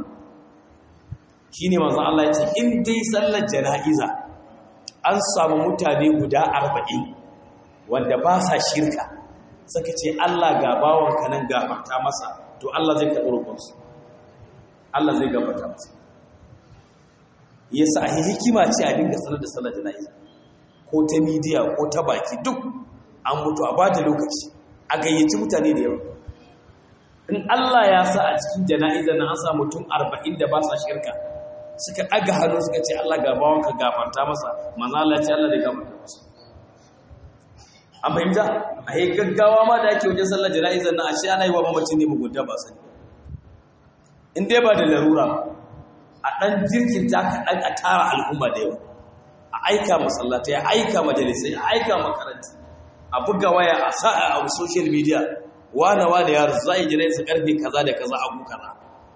shi ne manzan Allah ya ce in dai sallar jana'iza an samu mutane guda arba'in wanda ba sa shirka suka ce Allah ga bawanka nan gafarta masa to Allah zai karɓi roƙonsu Allah zai gafarta masa yasa a hikima ce a dinga sanar da sallar jana'iza ko ta midiya ko ta baki duk an mutu a bada lokaci a gayyaci mutane da yawa in Allah ya sa a cikin jana'iza na an samu mutum arba'in da ba sa shirka suka ɗaga hannu suka ce Allah ga bawanka gafarta masa manzo Allah ce Allah da gafarta masa an fahimta a yi gaggawa ma da ake wajen sallar jana'izar na ashe ana yi wa mamacin ne mugunta ba sani in dai ba da larura a ɗan jirkin ta ka ɗan a tara al'umma da yawa a aika masallata ya aika majalisai a aika makaranti a buga waya a sa'a a social media wane wane ya rasu za a yi jana'izar karfe kaza da kaza abu kaza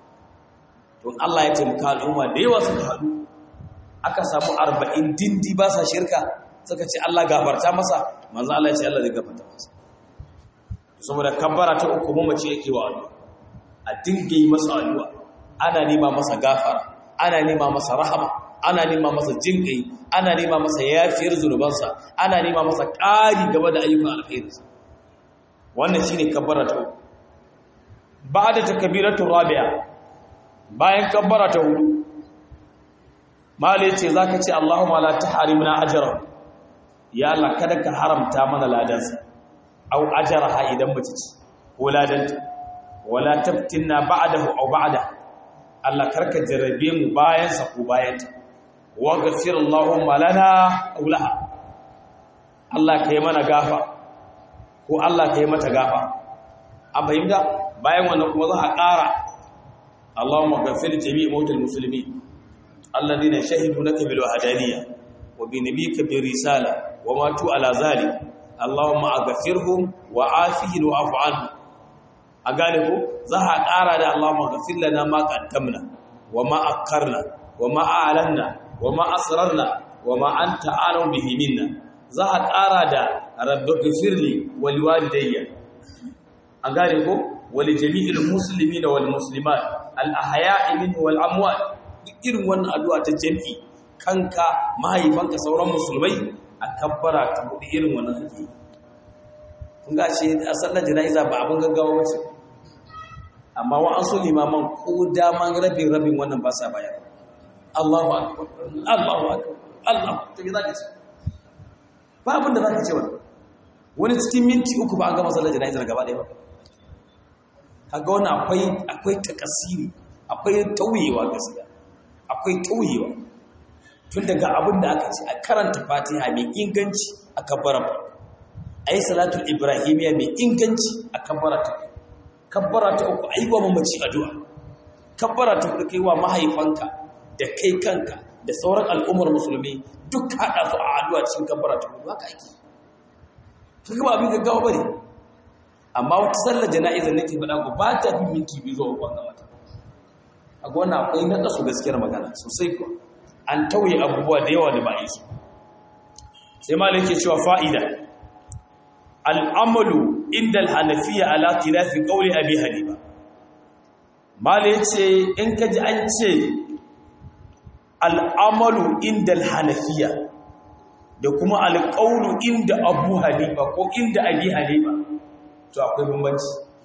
don Allah ya taimaka al'umma da yawa suka haɗu aka samu arba'in dindi ba sa shirka suka ce Allah gafarta masa manzo Allah ya ce Allah zai gafarta masa saboda kabbara ta uku mamaci yake wa addu'a a dinga yi masa addu'a ana nema masa gafara ana nema masa rahama ana nema masa jinkai ana nema masa yafiyar zunubansa ana nema masa ƙari gaba da ayyukan alkhairi wannan shine kabbara ta uku ba'da takbiratu rabi'a bayan kabbara ta hudu mali ce zaka ce Allahumma la tahrimna ajra ya Allah kada ka haramta mana ladansa au ajraha idan mace ce ko ladanta wala taftinna ba'dahu aw ba'da Allah karka jarrabe mu bayan sa ko bayan ta waghfir Allahumma lana aw laha Allah kai mana gafa ko Allah kai mata gafa an fahimta bayan wannan kuma za a ƙara Allahumma ghfir jami'i mautal muslimin alladhina shahidu laka bil wahdaniyya wa bi nabiyyika bir risala wa matu ala zalik Allahumma aghfirhum wa afihim wa afu anhum a gane ko za a ƙara da Allahumma ghfir lana ma qaddamna wa ma akkarna wa ma a'lanna wa ma asrarna wa ma anta a'lamu bihi minna za a ƙara da rabbighfirli wa liwalidayya a gane ko wa li jami'il muslimina wal muslimat al ahya'i minhu wal amwat duk irin wannan addu'a ta jami'i kanka mahaifanka sauran musulmai a kabbara ta hudu irin wannan ake kun ga ce a sallar jana'iza ba abin gaggawa ba ce amma wa an so limaman ko daman rabin rabin wannan ba sa bayar Allahu akbar Allahu akbar Allah to me zaka ce ba abin da zaka ce wannan wani cikin minti uku ba an gama sallar jana'iza gaba ɗaya ba kaga wannan akwai akwai takasiri akwai tauyewa gaskiya akwai tauyewa tun daga abin da aka ce a karanta Fatiha mai inganci a kabbara ayi salatul ibrahimiyya mai inganci a kabbara ta kabbara ta uku ayi wa mamaci addu'a kabbara ta uku kai wa mahaifanka da kai kanka da sauran al'ummar musulmi duk hada su a addu'a cikin kabbara ta uku haka ake kaga ba abin gaggawa bane amma wata sallar jana'iza nake faɗa ku ba ta fi minti biyu zuwa uku ga mata a gona akwai na kasu gaskiyar magana sosai ko an tauye abubuwa da yawa da ba yi su sai malai yake cewa fa'ida al'amalu inda al-hanafiya ala khilafi qawli abi hanifa malai yace in kaji an ce al'amalu inda al-hanafiya da kuma al-qawlu inda abu hanifa ko inda abi hanifa to akwai bambanci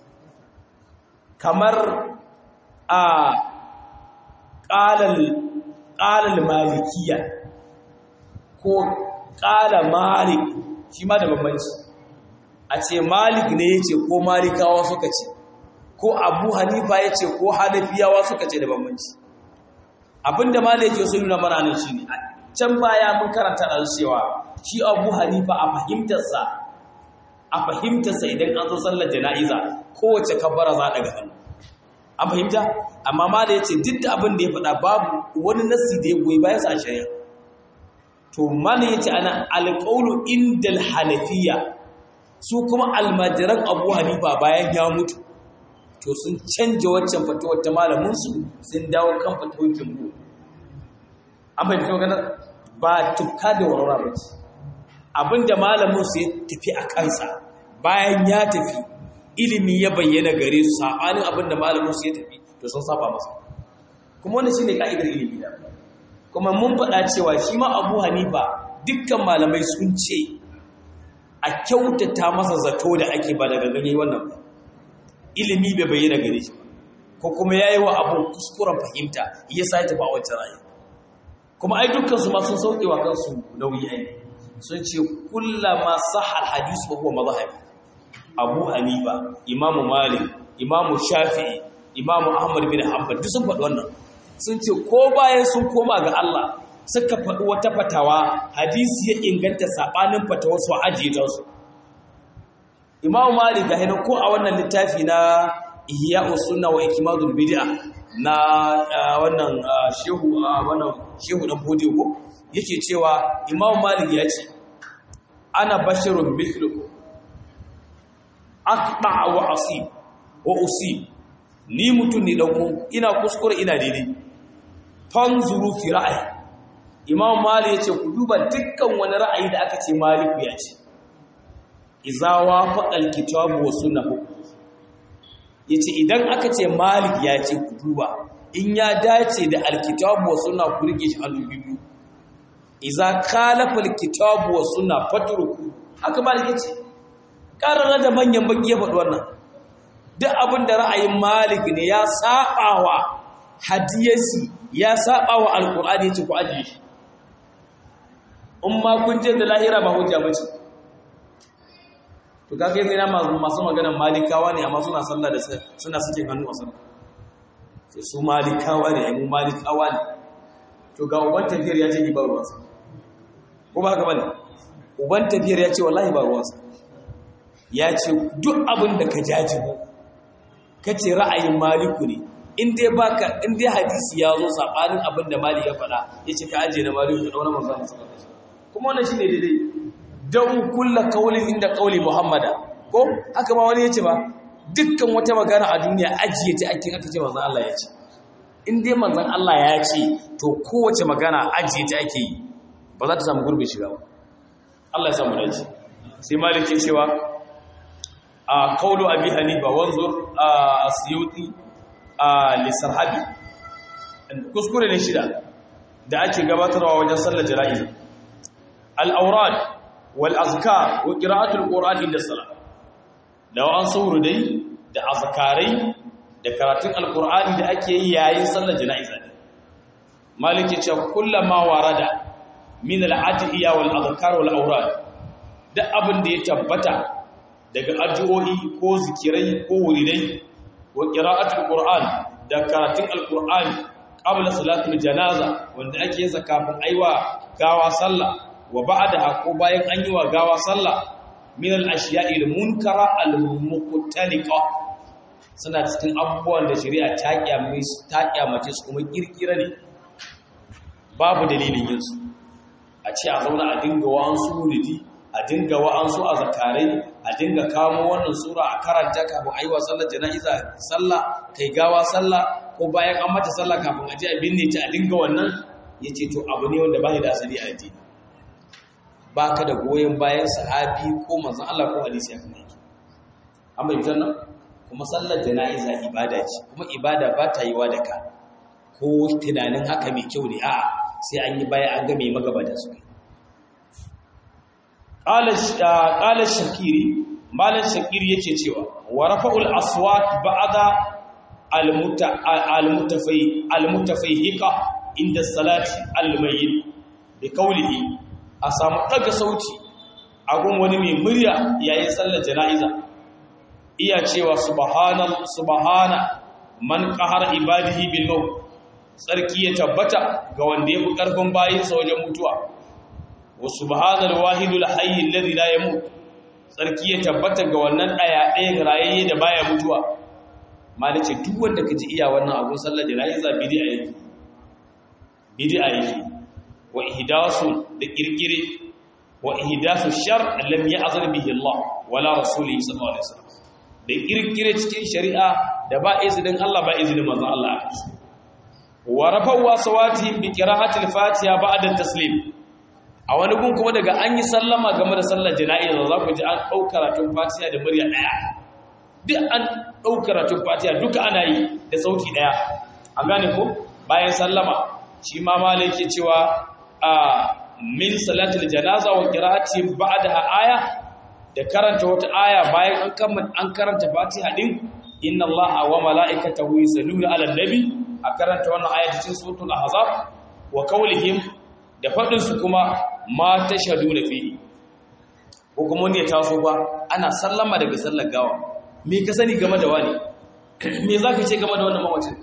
kamar a qalal qalal malikiya ko qala malik shi ma da bambanci a ce malik ne yace ko malikawa suka ce ko abu hanifa yace ko hanafiyawa suka ce da bambanci abinda malik yake so nuna mana nan shine can baya mun karanta da cewa shi abu hanifa a fahimtarsa a fahimtarsa idan an zo sallar jana'iza kowace kabbara za daga hannu an fahimta amma ma da yace duk da abin da ya faɗa babu wani nasi da ya goyi bayan sa a shari'a to mana yace ana alqawlu indal hanafiya su kuma almajiran abu hanifa bayan ya mutu to sun canja waccan fatawar ta malamin su sun dawo kan fatawar kimbo an fahimta magana ba tukka da warwara ba ce abinda malamin su ya tafi a kansa bayan ya tafi ilimi ya bayyana gare su sabanin abinda malamin su ya tafi to sun saba masa kuma wannan shine kaidar ilimi da kuma mun faɗa cewa shi ma Abu Hanifa dukkan malamai sun ce a kyautata masa zato da ake ba daga gare wannan ba ilimi bai bayyana gare shi ko kuma yayi wa abun kuskuren fahimta yasa ya tafi a wancan rayuwa kuma ai dukkan su ma sun sauke wa kansu nauyi ai sun ce kullama sahal hadis wa huwa madhhabi Abu Hanifa Imam Malik Imam Shafi'i Imam Ahmad bin Hanbal duk sun faɗi wannan sun ce ko bayan sun koma ga Allah suka faɗi wata fatawa hadisi ya inganta sabanin fatawar su ajiye ta su Imam Malik ga hinan ko a wannan littafi na Ihya'us Sunnah wa Ikmadul Bid'ah na wannan shehu wannan shehu dan bodiyo ko yake cewa Imam Malik ya ce ana basharun mithlukum aqta wa asib wa usib ni mutun ne dan ku ina kuskure ina daidai fanzuru fi ra'ayi Imam Malik ya ce ku duba dukkan wani ra'ayi da aka ce Malik ya ce iza wafaqal kitabu wa sunnah yace idan aka ce Malik ya ce ku duba in ya dace da alkitabu wa sunna ku rike shi hannu biyu iza khalafa alkitabu wa sunna fatruku haka Malik yace karara da manyan baki ya faɗi wannan duk abin da ra'ayin Malik ne ya sabawa hadisi ya sabawa alqur'ani yace ku ajiye shi umma kun je da lahira ba hujja bace to kage sai na masu maganar malikawa ne amma suna sallah da suna suke hannu a sallah sai su malikawa ne mu malikawa ne to ga uban tafiyar ya ce ni ba ruwansa ko ba haka bane uban tafiyar ya ce wallahi ba ruwansa ya ce duk abin da ka jajibo ka ce ra'ayin maliku ne in dai baka in dai hadisi ya zo sabanin abin da mali ya faɗa ya ce ka aje na maliku da wani manzo Allah sallallahu alaihi wasallam kuma wannan shine daidai dan kullu qawlin inda qawli muhammada ko haka ma wani yace ba dukkan wata magana a duniya ajiye ta ake aka ce manzo Allah ya ce in dai manzon Allah ya ce to kowace magana ajiye ta ake yi ba za ta samu gurbin shiga ba Allah ya samu dace sai maliki cewa a qawlu abi hanifa wanzur asyuti li sarhabi kuskure ne shida da ake gabatarwa wajen sallar jana'iz al-awrad wal azkar wa qira'atul qur'an inda salat da an sauru dai da azkarai da karatun alqur'ani da ake yi yayin sallar jana'iza maliki ce kullama warada min al-adhiya wal azkar wal awrad da abin da ya tabbata daga addu'o'i ko zikirai ko wuridai wa qira'atul qur'an da karatun alqur'ani qabla salatul janaza wanda ake yin kafin aiwa gawa sallah wa ba'daha ko bayan an yi wa gawa sallah min al-ashiya'i al-munkara al-muqtaliqa suna cikin abubuwan da shari'a ta kiyame su ta kiyamace su kuma kirkira ne babu dalilin yin su a ce a zauna a dinga wa'ansu wuridi a dinga wa'ansu a zakarai a dinga kamo wannan sura a karanta kafin aiwa sallar jana'iza sallah kai gawa sallah ko bayan an mata sallah kafin a je a binne ta a dinga wannan yace to abu ne wanda ba da asali a addini baka da goyen bayan sahabi ko manzon Allah ko hadisi ya kuma yake amma idan nan kuma sallar jana'iza ibada ce kuma ibada ba ta yiwa da ka ko tunanin haka mai kyau ne a'a sai an yi baya an ga mai magabata su qala qala shakiri malan shakiri yake cewa wa rafa'ul aswat ba'da al-mutafai al-mutafaihiqa inda salati al-mayyit bi qawlihi a samu ɗaga sauti a gun wani mai murya yayin sallar jana'iza iya cewa subhana subhana man qahara ibadihi bil maut sarki ya tabbata ga wanda ya fi karfin bayinsa wajen mutuwa wa subhanal wahidul hayy alladhi la yamut sarki ya tabbata ga wannan daya daya rayayye da baya mutuwa malice duk wanda kaji iya wannan abun sallar jana'iza bid'a yake bid'a yake wa ihdasu da kirkire wa ihdasu shar lam ya'zan bihi Allah wala rasulihi sallallahu alaihi wasallam da kirkire cikin shari'a da ba izinin Allah ba izinin manzon Allah wa rafawa sawati bi qira'ati al-fatiha ba'da at-taslim a wani gun kuma daga an yi sallama game da sallar jana'iza za ku ji an dauka karatun fatiha da murya daya duk an dauka karatun fatiha duka ana yi da sauti daya an gane ko bayan sallama shi ma malai ke cewa a min salatul janaza wa qira'ati ba'daha aya da karanta wata aya bayan an kammala an karanta Fatiha din inna Allaha wa mala'ikatahu yusalluna 'alan nabi a karanta wannan aya cikin suratul ahzab wa qawlihim da fadin su kuma ma tashhaduna fi ko kuma ne taso ba ana sallama daga sallar gawa me ka sani game da wani me zaka ce game da wannan mamacin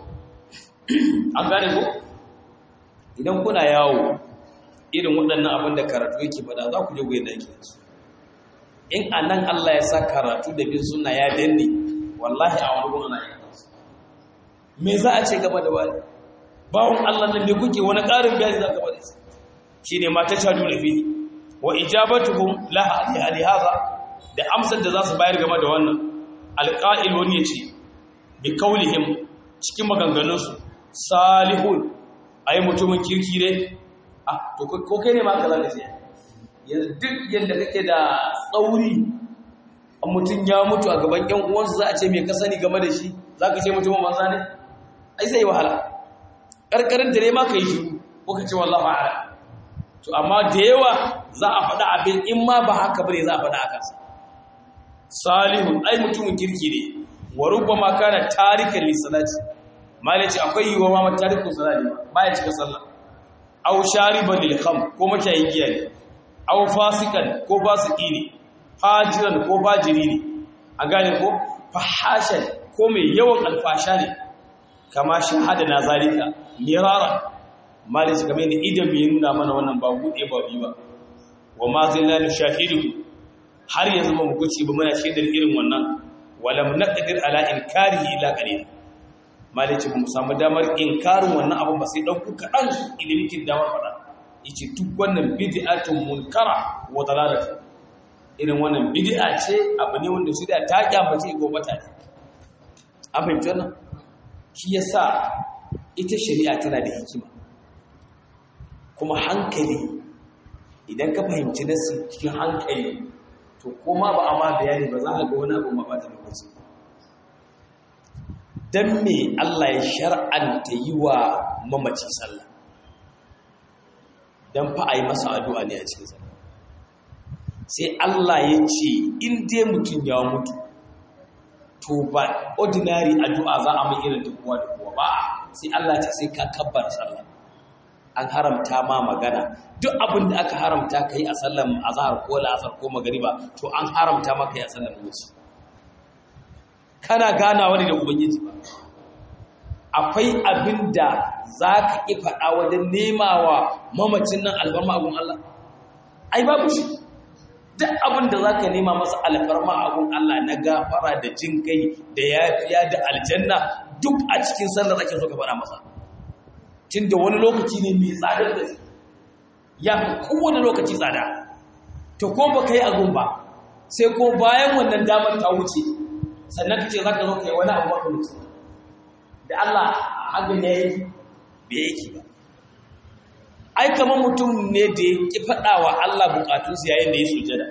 an gane ko idan kuna yawo irin waɗannan abin da karatu yake faɗa za ku je goyen da yake su in a nan Allah ya sa karatu da bin suna ya danne wallahi a wani gona ya kansu me za a ce gaba da wani bawon Allah nan ne kuke wani ƙarin bayani za ka bada su shi ne mata shadu da fi wa ijabatuhum laha alihaza da amsar da za su bayar game da wannan alƙa'il wani ya ce bi kaulihim cikin maganganunsu salihun ai mutumin kirki ne ah to ko kai ne ma ka zaka sai yanzu duk yanda kake da tsauri mutum ya mutu a gaban ƴan uwansa za a ce me ka sani game da shi zaka ce mutumin manza ne ai sai wahala karkarin da ne ma kai shiru ko ka ce wallahi a'lam to amma da yawa za a faɗa abin in ma ba haka bane za a faɗa a kansa salihun ai mutumin kirki ne wa rubbama kana tarikan li salati malaci akwai yiwa ma tariku salati ba ya cika sallah aw shariban lil kham ko mashayin giya ne aw fasikan ko fasiki ne fajiran ko fajiri ne a gane ko fahashan ko mai yawan alfasha ne kama shahada na zalika mirara malin shi kamar yadda idan bai nuna mana wannan ba buɗe ba biyu ba wa ma zai lalin shahidu har yanzu ba mu guci ba muna shaidar irin wannan walam naqdir ala inkarihi ila qalil malin shi ba mu samu damar inkarin wannan abu ba sai dan ku kadan ilimin kin damar fada yace duk wannan bid'atun munkara wa dalalatu irin wannan bid'a ce abu ne wanda shi da ta kyamace ko bata ne an fahimci wannan shi yasa ita shari'a tana da hikima kuma hankali idan ka fahimci nasu cikin hankali to kuma ba a ma bayani ba za ka ga wani abu ma ba ta lokaci dan me Allah ya shar'anta yi wa mamaci sallah dan fa a yi masa addu'a ne a cikin sallah sai Allah ya ce in dai mutum ya mutu to ba ordinary addu'a za a mai irin da kowa da kowa ba sai Allah ce sai ka kabbar sallah an haramta ma magana duk abin da aka haramta ka yi a sallar azhar ko la'asar ko magariba to an haramta maka yi a sallar wuce kana ganawa ne da ubangiji ba akwai abin da za ka ƙi faɗa wajen nemawa mamacin nan alfarma abun Allah ai babu shi duk abin da za ka nema masa alfarma abun Allah na gafara da jin kai da yafiya da aljanna duk a cikin sallar ake so ka faɗa masa tun da wani lokaci ne mai tsadar da ya fi kowane lokaci tsada to ko ba ka yi agun ba sai ko bayan wannan damar ta wuce sannan ka ce za ka zo ka yi wani abu maka mutu da Allah hagan ya yi bai yake ba ai kamar mutum ne da ya ƙi faɗa wa Allah bukatunsu yayin da ya sujada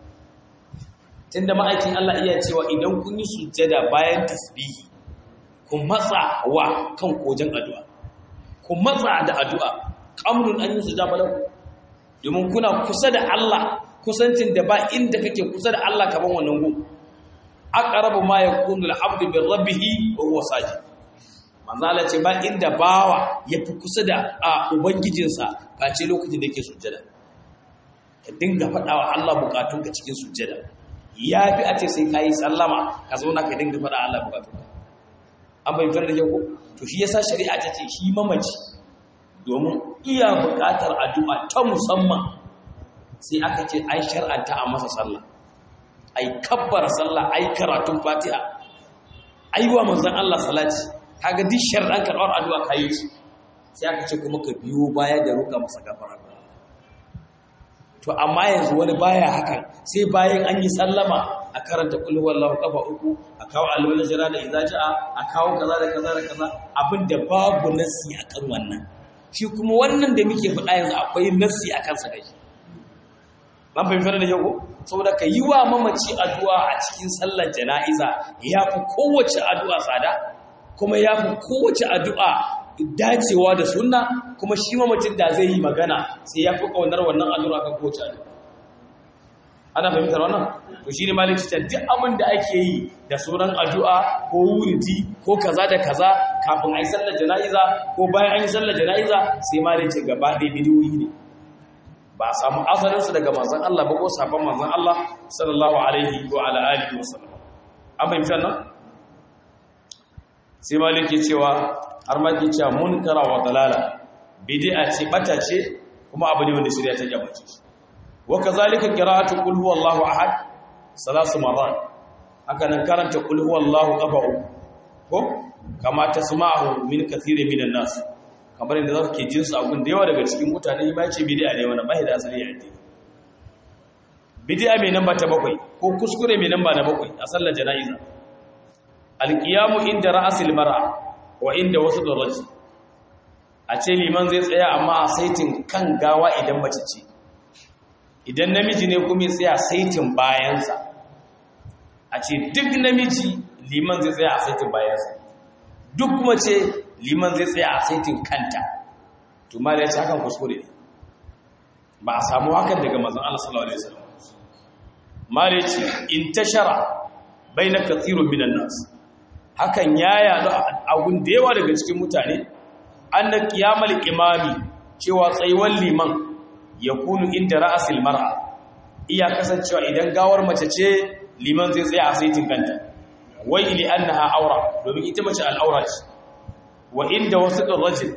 tun da ma'aikin Allah iya cewa idan kun yi sujada bayan tasbihi kun matsa wa kan kojan addu'a ku matsa da addu'a ƙamrun an yi su jabalau domin kuna kusa da Allah kusancin da ba inda kake kusa da Allah kaman wannan gu aqrabu ma yakunu al-'abdu bi rabbih wa huwa sajid manzala ce ba inda bawa yafi kusa da ubangijinsa face lokacin da yake sujjada ka dinga faɗawa Allah bukatunka cikin sujjada yafi a ce sai kai sallama ka zauna ka dinga faɗa Allah bukatunka an bayyana da yau to shi yasa shari'a ta ce shi mamaci domin iya buƙatar addu'a ta musamman sai aka ce ai shar'anta a masa sallah ai kabbara sallah ai karatun fatiha ai wa manzon Allah salati kaga duk shar'an karɓar addu'a kai shi sai aka ce kuma ka biyo baya da roƙa masa gafara to amma yanzu wani baya hakan sai bayan an yi sallama a karanta kulhu wallahu kafa uku a kawo alwala jira da idza jaa a kawo kaza da kaza da kaza abinda babu nasi akan wannan shi kuma wannan da muke faɗa yanzu akwai nasi akan sa kai ban fahimta da yau saboda ka yi wa mamaci addu'a a cikin sallar jana'iza yafi kowace addu'a tsada kuma yafi kowace addu'a dacewa da sunna kuma shi mamacin da zai yi magana sai yafi kaunar wannan addu'a kan kowace addu'a ana fahimtar wannan to shine maliki ta duk abin da ake yi da sunan addu'a ko wuridi ko kaza da kaza kafin ayi sallar jana'iza ko bayan an yi sallar jana'iza sai maliki gaba da bidiyoyi ne ba a samu asalin su daga manzon Allah ba ko sabon manzon Allah sallallahu alaihi wa ala alihi wasallam an fahimtar nan sai maliki cewa har ma ke cewa munkara wa dalala bid'a ce bata ce kuma abu ne wanda shari'a ta gabace shi وكذلك قراءة قل هو الله أحد ثلاث مرات هكذا كرنت قل هو الله قبع كما تسمعه من كثير من الناس kamar yadda zaka jin su abun da yawa daga cikin mutane ba ce bid'a ne wannan bai da asali a addini bid'a mai namba ta bakwai ko kuskure mai namba na bakwai a sallar jana'iza alqiyamu inda ra'sil mar'a wa inda wasl rajul a ce liman zai tsaya amma a saitin kan gawa idan mace ce idan namiji ne kuma ya tsaya saitin bayansa a ce duk namiji liman zai tsaya a saitin bayansa duk kuma ce liman zai tsaya a saitin kanta to ma da ya ce hakan kuskure ne ba a samu hakan daga mazan Allah sallallahu alaihi wasallam ma da ya ce in tashara baina kathirun minan nas hakan ya yadu a gun da yawa daga cikin mutane anna qiyamal imami cewa tsayuwar liman ya kunu inda ra'asil mar'a iya kasancewa idan gawar mace ce liman zai tsaya a saitin kanta wai li annaha aura domin ita mace al'aura ce wa inda wasu rajul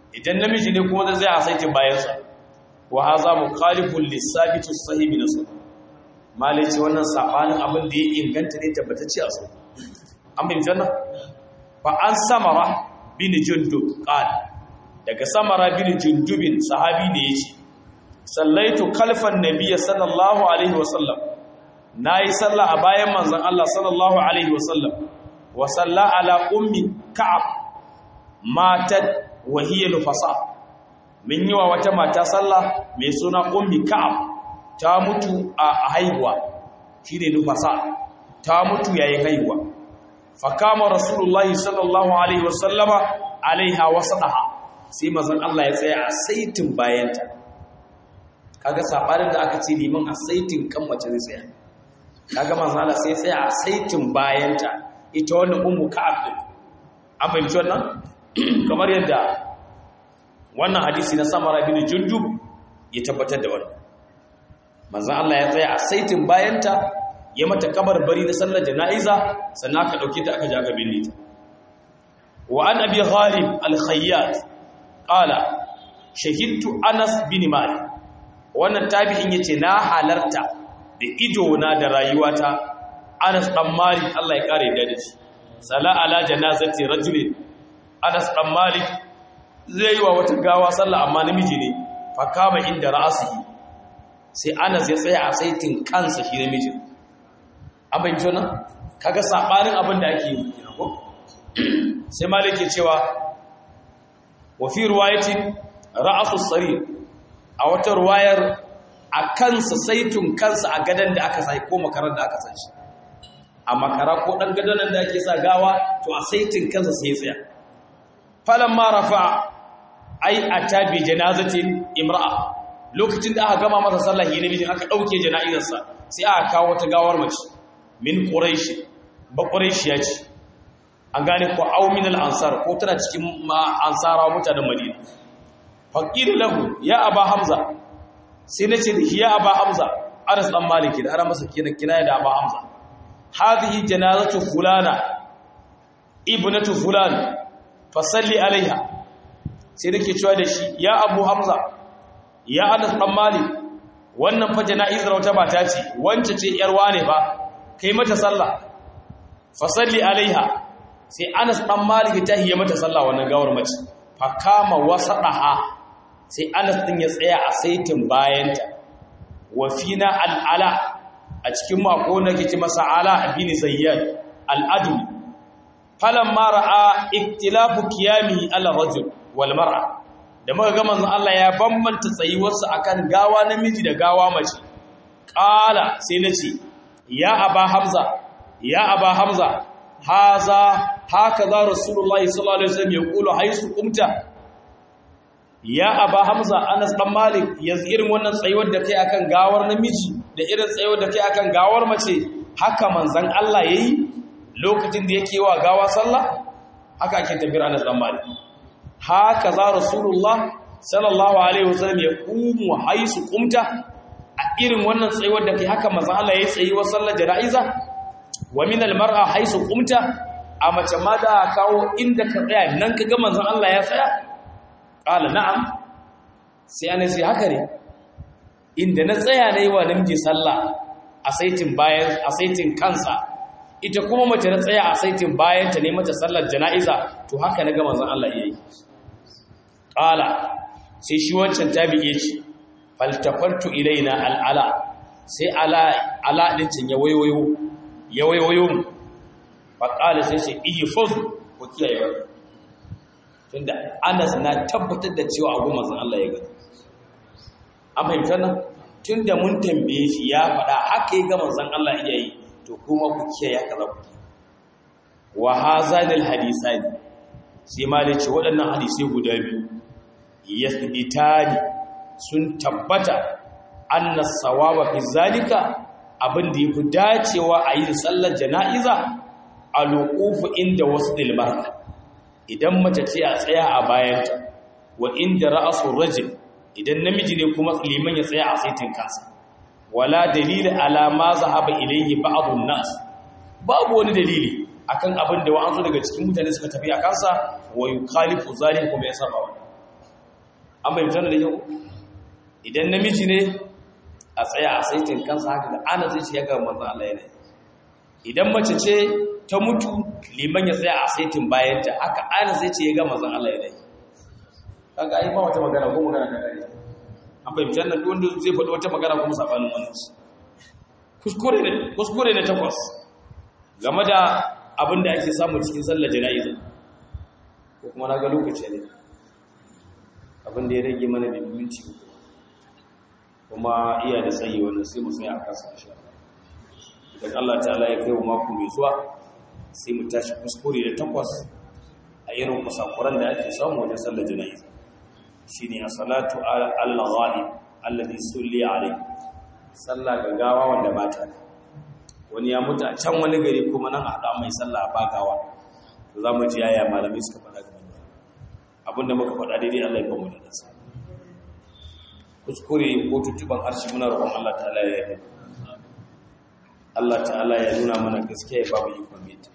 idan namiji ne kuma zai a saitin bayansa wa haza mukhalifun lisabitu sahibi nasu malice wannan sabanin abin da ya inganta ne tabbatacce a su an bin janna fa an samara bin jundub qala daga samara bin jundubin sahabi ne yace sallaitu khalfan nabiyyi sallallahu alaihi wasallam nayi sallah a bayan manzon Allah sallallahu alaihi wasallam wa salla ala ummi ka'ab matat wa hiya nufasa min yi wa wata mata sallah mai suna ummi ka'ab ta mutu a haihuwa shine nufasa ta mutu yayin haihuwa fa kama rasulullahi sallallahu alaihi wasallama alaiha wasadaha sai manzon Allah ya tsaya a saitin bayanta kaga sabarin da aka ce liman a saitin kan mace zai tsaya kaga manzon Allah sai ya tsaya a saitin bayanta ita wannan ummu ka'ab din an fahimci wannan kamar yadda wannan hadisi na samara bin jundub ya tabbatar da wannan manzon Allah ya tsaya a saitin bayanta ya mata kabar bari na sallar jana'iza sannan aka dauke ta aka ja ga binne ta wa an abi ghalib al-khayyat qala shahidtu anas bin malik wannan tabi'in yace na halarta da ido na da rayuwata anas dan malik Allah ya kare da shi sala ala janazati rajulin anas dan malik zai yi wa wata gawa sallah amma namiji ne fa kama inda ra'asihi sai anas ya tsaya a saitin kansa shi namiji abin jona kaga sabanin abin da ake yi ko sai malik ya cewa wa fi riwayatin ra'asu sarir a wata ruwayar a kansa saitun kansa a gadan da aka sai ko makarar da aka san shi a makara ko dan gadan da ake sa gawa to a saitin kansa sai ya tsaya falamma rafa ai atabi janazatin imra'a lokacin da aka gama masa sallah ne bijin aka dauke jana'izarsa sai aka kawo wata gawar mace min quraish ba quraishiya ce an gane ko au min al-ansar ko tana cikin ansarawa mutanen madina faqir lahu ya aba hamza sai nace da ya aba hamza anas dan maliki da ara masa kina kinaya da aba hamza hadhihi janazatu fulana ibnatu fulan fasalli alaiha sai nake cewa da shi ya abu hamza ya anas dan malik wannan fa jana'izar wata mata ce wance ce yar wane fa kai mata sallah fasalli alaiha sai anas dan malik ta hiye mata sallah wannan gawar mace fa kama wasadaha sai anas din ya tsaya a saitin bayanta wa fina al'ala a cikin mako nake ce masa ala bin zayyad al-adl falamma ra'a iktilafu qiyami ala rajul wal mar'a da muka ga manzon Allah ya bambanta tsayuwarsa akan gawa namiji da gawa mace qala sai nace ya aba hamza ya aba hamza haza hakaza rasulullahi sallallahu alaihi wasallam yaqulu haisu qumta ya aba hamza anas dan malik yanzu irin wannan tsayuwar da kai akan gawar namiji da irin tsayuwar da kai akan gawar mace haka manzon Allah yayi lokacin da yake wa gawa sallah haka ake tabbir anas dan malik haka za rasulullah sallallahu alaihi wasallam ya kumu haisu qumta a irin wannan tsayuwar da kai haka manzon Allah yayi tsayuwar sallar jana'iza wa min almar'a haisu qumta a mace ma da kawo inda ka tsaya nan kaga manzon Allah ya tsaya qala na'am sai ana sai haka ne inda na tsaya nayi wa namiji sallah a saitin bayan a saitin kansa ita kuma mace na tsaya a saitin bayan ta ne mata sallar jana'iza to haka na ga manzon Allah yayi qala sai shi wancan tabi'i ce faltafartu ilaina al'ala sai ala ala din cin ya wayoyo ya wayoyo fa qala sai sai ihfaz ko kiyaye tunda Anas na tabbatar da cewa abu manzon Allah ya ga an fahimta nan tunda mun tambaye shi ya faɗa haka ya ga manzon Allah yayi to kuma ku kiyaye kaza ku wa hazanil hadisani sai malice waɗannan hadisai guda biyu yasbitani sun tabbata anna sawaba fi zalika abinda yafi dacewa a yin sallar jana'iza al-wuquf inda wasdil mar'a idan mace ce a tsaya a bayanta wa inda ra'sul rajul idan namiji ne kuma liman ya tsaya a saitin kansa wala dalili ala ma zahaba ilayhi ba'dun nas babu wani dalili akan abin da wa'ansu daga cikin mutane suka tafi a kansa wa yukhalifu zalika kuma ya saba wa an bai mutane da yau idan namiji ne a tsaya a saitin kansa haka da ana zai ce ya ga manzo Allah yana idan mace ce ta mutu liman ya tsaya a saitin bayanta haka ana zai ce ya ga manzo Allah yana kaga ai ba wata magana ko magana ta dare an bai mutane da wanda zai faɗi wata magana kuma sabanin wannan kuskure ne kuskure ne takwas game da abin da ake samu cikin sallar jana'iza ko kuma na ga lokaci ne abin da ya rage mana da minti kuma iya da tsayi wannan sai mu tsaya a kansa insha Allah idan Allah ta'ala ya kai mu mako mai zuwa sai mu tashi kuskure da takwas a irin kusakuran da ake samu wajen sallar jana'iza shine as-salatu al-ghaib alladhi sulli alayhi sallah gagawa wanda ba ta wani ya mutu a can wani gari kuma nan a haɗa mai sallah a bagawa to za mu ji yaya malamai suka faɗa game da abinda muka faɗa daidai Allah ya ba mu da nasa kuskure ko tuttuban harshe muna roƙon Allah ta'ala ya yi Allah ta'ala ya nuna mana gaskiya ya ba mu ikon mita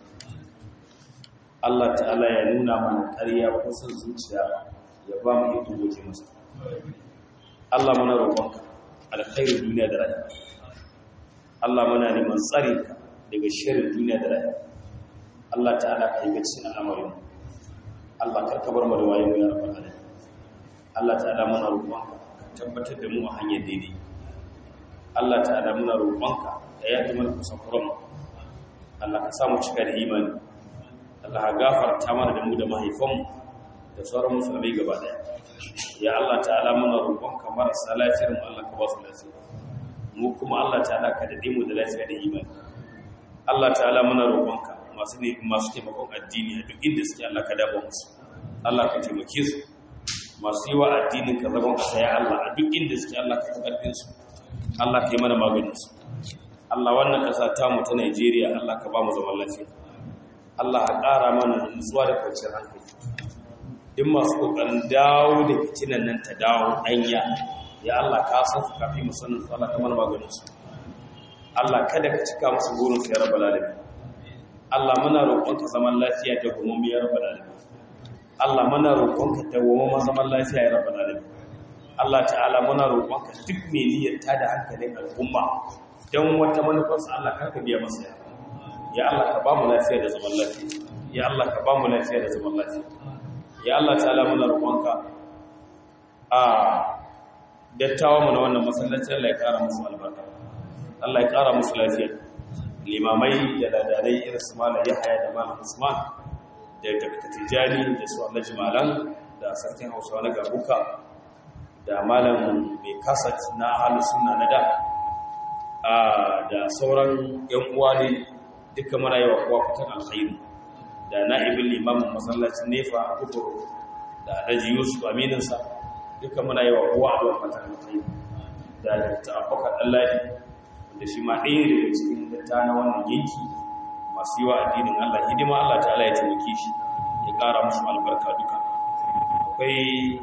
Allah ta'ala ya nuna mana ƙarya ko son zuciya ya ba mu ikon goje masa Allah muna roƙonka alkhairin duniya da rayuwa Allah muna neman tsare ka daga sharrin duniya da rayuwa Allah ta'ala ka yi gacin al'amarin Allah karka bar mu da wayo ya rabbal alamin Allah ta'ala muna roƙonka ka tabbatar da mu a hanyar daidai Allah ta'ala muna roƙonka ka yafi mana kusakuran Allah ka sa mu cika da imani Allah ka gafarta mana da mu da mahaifanmu da sauran musulmai gaba daya ya Allah ta'ala muna roƙonka marasa lafiyar mu Allah ka ba su lafiya mu kuma Allah ta'ala ka dade mu da lafiya da imani Allah ta'ala muna roƙonka masu ne masu taimakon addini a duk inda suke Allah ka dafa musu Allah ka taimake su masu yi wa addinin ka zagon ka ya Allah a duk inda suke Allah ka karfin su Allah ka yi mana maganin su Allah wannan ƙasa ta mu ta Najeriya Allah ka ba mu zaman lafiya Allah ka ƙara mana nutsuwa da kwanciyar hankali in masu kokarin dawo da fitinan nan ta dawo danya ya Allah ka san su kafi musannin su Allah kamar maganin su Allah kada ka cika musu burin su ya rabbal alamin Allah muna roƙonka zaman lafiya da gumumi ya rabbal alamin Allah muna roƙonka da gumumi zaman lafiya ya rabbal alamin Allah ta'ala muna roƙonka duk mai niyyar ta da hankalin al'umma dan wata manufar sa Allah karka biya masa ya Allah ka ba mu lafiya da zaman lafiya ya Allah ka ba mu lafiya da zaman lafiya ya Allah ta'ala muna roƙonka a dattawa mu na wannan masallacin Allah ya ƙara musu albarka Allah ya ƙara musu lafiya limamai da ladanai irin su malam Yahaya da malam Usman da Dr. Tijani da su Allah Jimalan da sarkin Hausawa na Gabuka da malam mai kasat na Ahlus Sunna na da da sauran yan uwa ne duka muna yi wa kowa fitan alkhairi da na'ibin limamin masallacin nefa a kuturu da alhaji yusuf amininsa duka muna yi wa kowa a wata alkhairi da ta afaka ɗallahi da shi ma ɗaya daga cikin datta na wannan yanki masu yi wa addinin Allah hidima Allah ta'ala ya taimake shi ya ƙara musu albarka duka akwai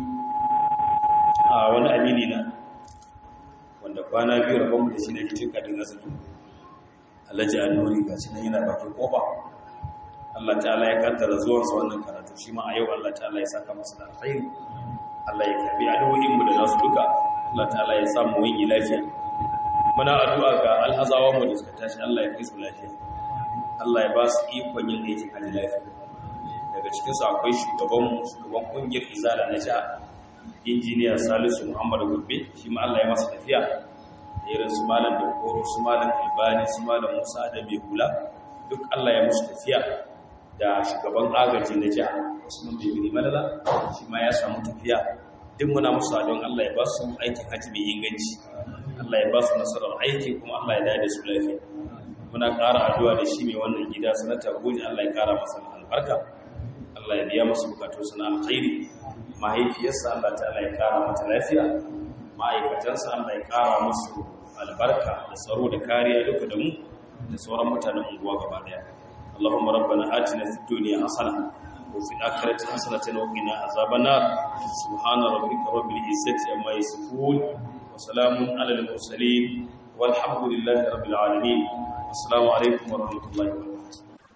wani amini na wanda kwana biyu rabon da shi na cikin kadin azumi alhaji annoni ga shi nan yana bakin kofa Allah ta'ala ya kaddara zuwansa wannan karatu shi ma a yau Allah ta'ala ya saka masa da alkhairi Allah ya karbi addu'o'in mu da nasu duka Allah ta'ala ya samu wani lafiya muna addu'a ga alhazawa mu da suka tashi Allah ya kai su lafiya Allah ya ba su ikon yin aikin hajji lafiya daga cikin su akwai shugaban shugaban kungiyar izala na jiha injiniya Salisu Muhammad Gurbe shi ma Allah ya masa tafiya irin su malam da koro su malam Albani su malam Musa da mai hula duk Allah ya musu tafiya da shugaban agaji na jiha Usman Bibiri Malala shi ma ya samu tafiya duk muna musu adon Allah ya ba su aikin haji mai inganci Allah ya ba su nasarar aiki kuma Allah ya dade su lafiya muna ƙara addu'a da shi mai wannan gida sanata goji Allah ya ƙara masa albarka Allah ya biya masa bukatun sana alkhairi mahaifiyarsa Allah ta'ala ya ƙara mata lafiya ma'aikatansa Allah ya ƙara musu albarka da tsaro da kariya duka da mu da sauran mutanen unguwa gaba daya Allahumma rabbana atina fid dunya hasana wa fil akhirati hasanatan wa qina azaban nar subhana rabbika rabbil izzati amma yasifun wa salamun alal mursalin walhamdulillahi rabbil alamin assalamu alaikum wa rahmatullahi wa barakatuh